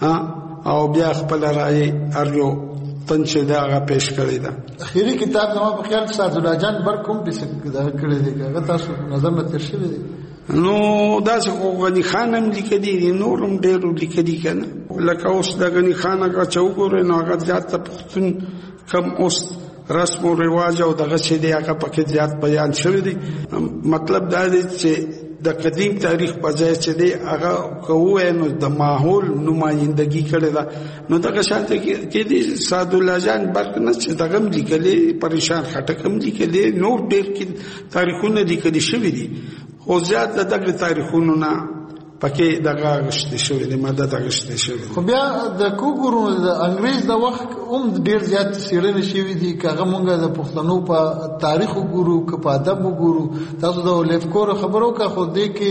او بیا خپل رائے ارجو تنشه دا هغه پیش کړی دا اخیری کتاب زما په خیال سعد الله جان بر کوم څه کړی دی هغه تاسو نظر مت تر شوی دی نو دا څه غنی خان هم لیکلی دی نورم ډیرو لیکلی کنه لکه اوس د غنی خان هغه چوغور نو هغه ځات پښتون کم اوس رسم او رواج او دغه چې دی هغه پکې ځات بیان شوی دی مطلب دا دی چې د قدیم تاریخ په ځای چې دی هغه کوو نو د ماحول نمائندګي کړي دا نو دغه شانته کې دي سعد الله جان برک نه چې دغه لیکلي پریشان خټک هم لیکلي نو ډېر کې تاریخونه لیکلي شوی دي او زیات دغه تاریخونه نه پکې دغه غشته شوی دی ماده دغه غشته شوی خو بیا د کوګورو د انګريز د وخت هم ډیر زیات سیرنه شوی دی کاغه مونږه د پښتنو په تاریخ وګورو ک په ادب وګورو تاسو د لیفکور خبرو کا خو دې کې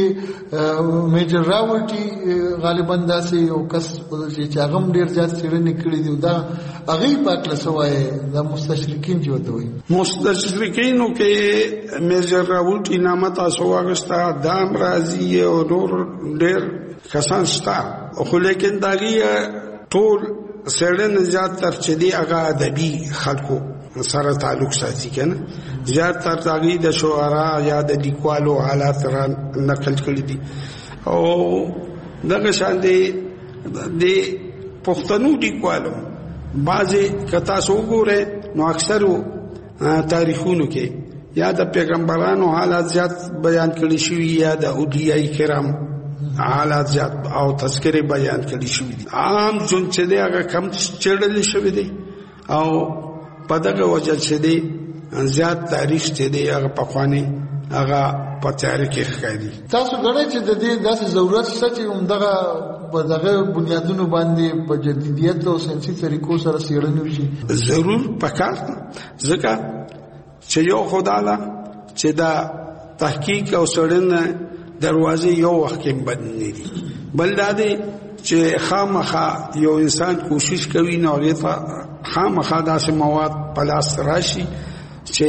میجر راولټي غالبا داسې او کس چې هغه ډیر زیات سیرنه کړی دی دا هغه په کله سوای د مستشرقین جوړ وي مستشرقینو کې میجر راولټي نامه تاسو واغستا دام راضی او نور ډېر کسان شته خو لیکن داغي ټول سړن زیات تر چې دی هغه ادبي خلکو سره تعلق ساتي کنه زیات تر داغي د شعرا یا د لیکوالو حالات را نقل کړی دي او دغه شان دي د پښتنو لیکوالو بعضي کتا سو ګوره نو اکثرو تاریخونو کې یا د پیغمبرانو حالات زیات بیان کړي شوی یا د اولیاء کرام حالات زیات او تذکره بیان کړي شوی دي عام جون چې دی هغه کم چړل شوی دی او په دغه وجه چې دی زیات تاریخ چې دی هغه په خواني هغه په تاریخ کې ښکاري تاسو غواړئ چې د دې داسې ضرورت شته چې همدغه په دغه بنیادونو باندې په جدیدیت او ساينسي طریقو سره څېړنې وشي ضرور پکار ځکه چې یو خدای چې دا تحقیق او څېړنه دروازه یو وخت کې بند نه دي بل دا دی چې خامخا یو انسان کوشش کوي نو هغه ته خامخا داسې مواد په لاس راشي چې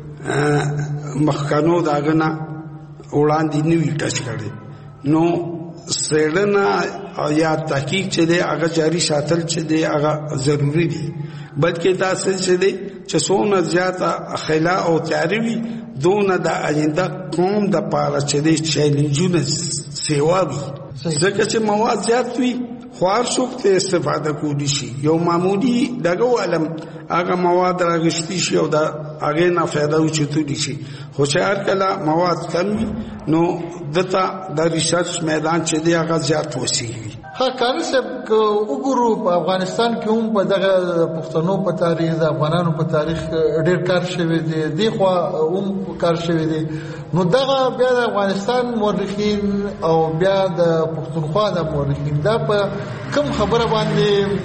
مخکانو داغنا وړاندې نیوي ټچ کړي نو څېړنه یا تحقیق چې دی هغه جاری ساتل چې دی هغه ضروری دی بلکې تاسو چې دی چې څونه زیاته خلا او تیاری دون د آینده قوم د پاره چې دی چیلنجونه سیوا وي ځکه چې مواد زیات وي خوار څوک ته استفاده کولی شي یو معمولی دغه علم هغه مواد راغشتي شي او دا هغه نه फायदा وچتولی شي خو چې هر کله مواد کم نو دته د ریسرچ میدان چې دی هغه زیات وسی وي ها کاری صاحب وګورو په افغانستان کې هم په دغه پښتنو په تاریخ د افغانانو په تاریخ ډېر کار شوی دی دی خو هم کار شوی دی نو دغه بیا د افغانستان مورخین او بیا د پښتونخوا د مورخین دا په کوم خبره باندې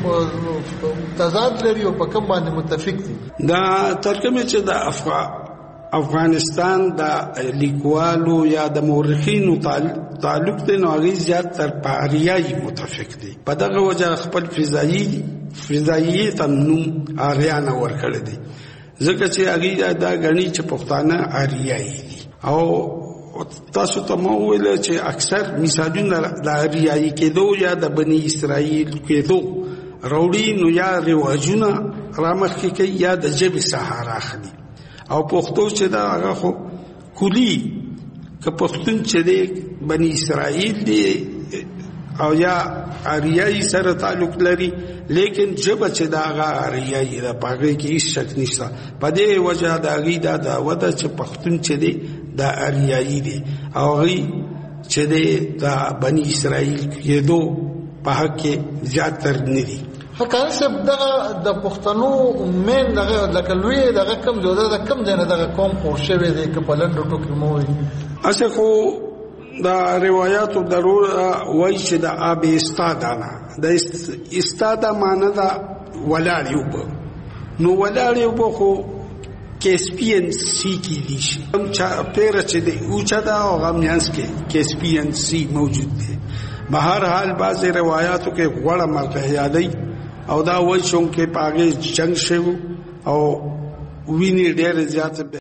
تضاد لري او په کوم باندې متفق دي دا ترکمه چې د افغان افغانستان د لیکوالو یا د مورخینو تعلق دی نو هغه زیات تر پاریای متفق دي په دغه وجه خپل فضایی فضایی تنو اریانه ورکړي دي ځکه چې هغه دا غني چې پښتانه اریای دي او تاسو ته مو ویل چې اکثر مثالونه د اریای کېدو یا د بنی اسرائیل کېدو روړي نو یا رواجونه رامخکې کوي یا د جبه صحرا خدي او پښتو چې دا هغه خو کلی که پښتون چې دی بنی اسرائیل دی او یا اریایی سره تعلق لري لیکن جبه چې دا هغه اریایی دا پاګه کې هیڅ شک نشته په دې وجه دا غي دا د ودا چې پښتون چې دی دا اریایی دی او غي چې دی دا بنی اسرائیل کېدو په حق کې زیاتر نه دي حکار صاحب دغه د پښتنو مین دغه لکه لوی دغه کم جوړه د کم ځای نه دغه قوم خور شوی دی که په لنډو ټکو مو وي اسه خو دا روایتو ضرور وای چې د اب استادانه د استاده معنی دا ولاړ یو نو ولاړې اوبه خو کیسپین سی کې دي شي هم چا پیره چې دی اوچا دا او غمینس کې کیسپین سی موجود دی. بهر حال بعض روایتو کې غوړه مرغه یادای او دا وایي چې پاګه جنگ شوه او ویني ډېر زیات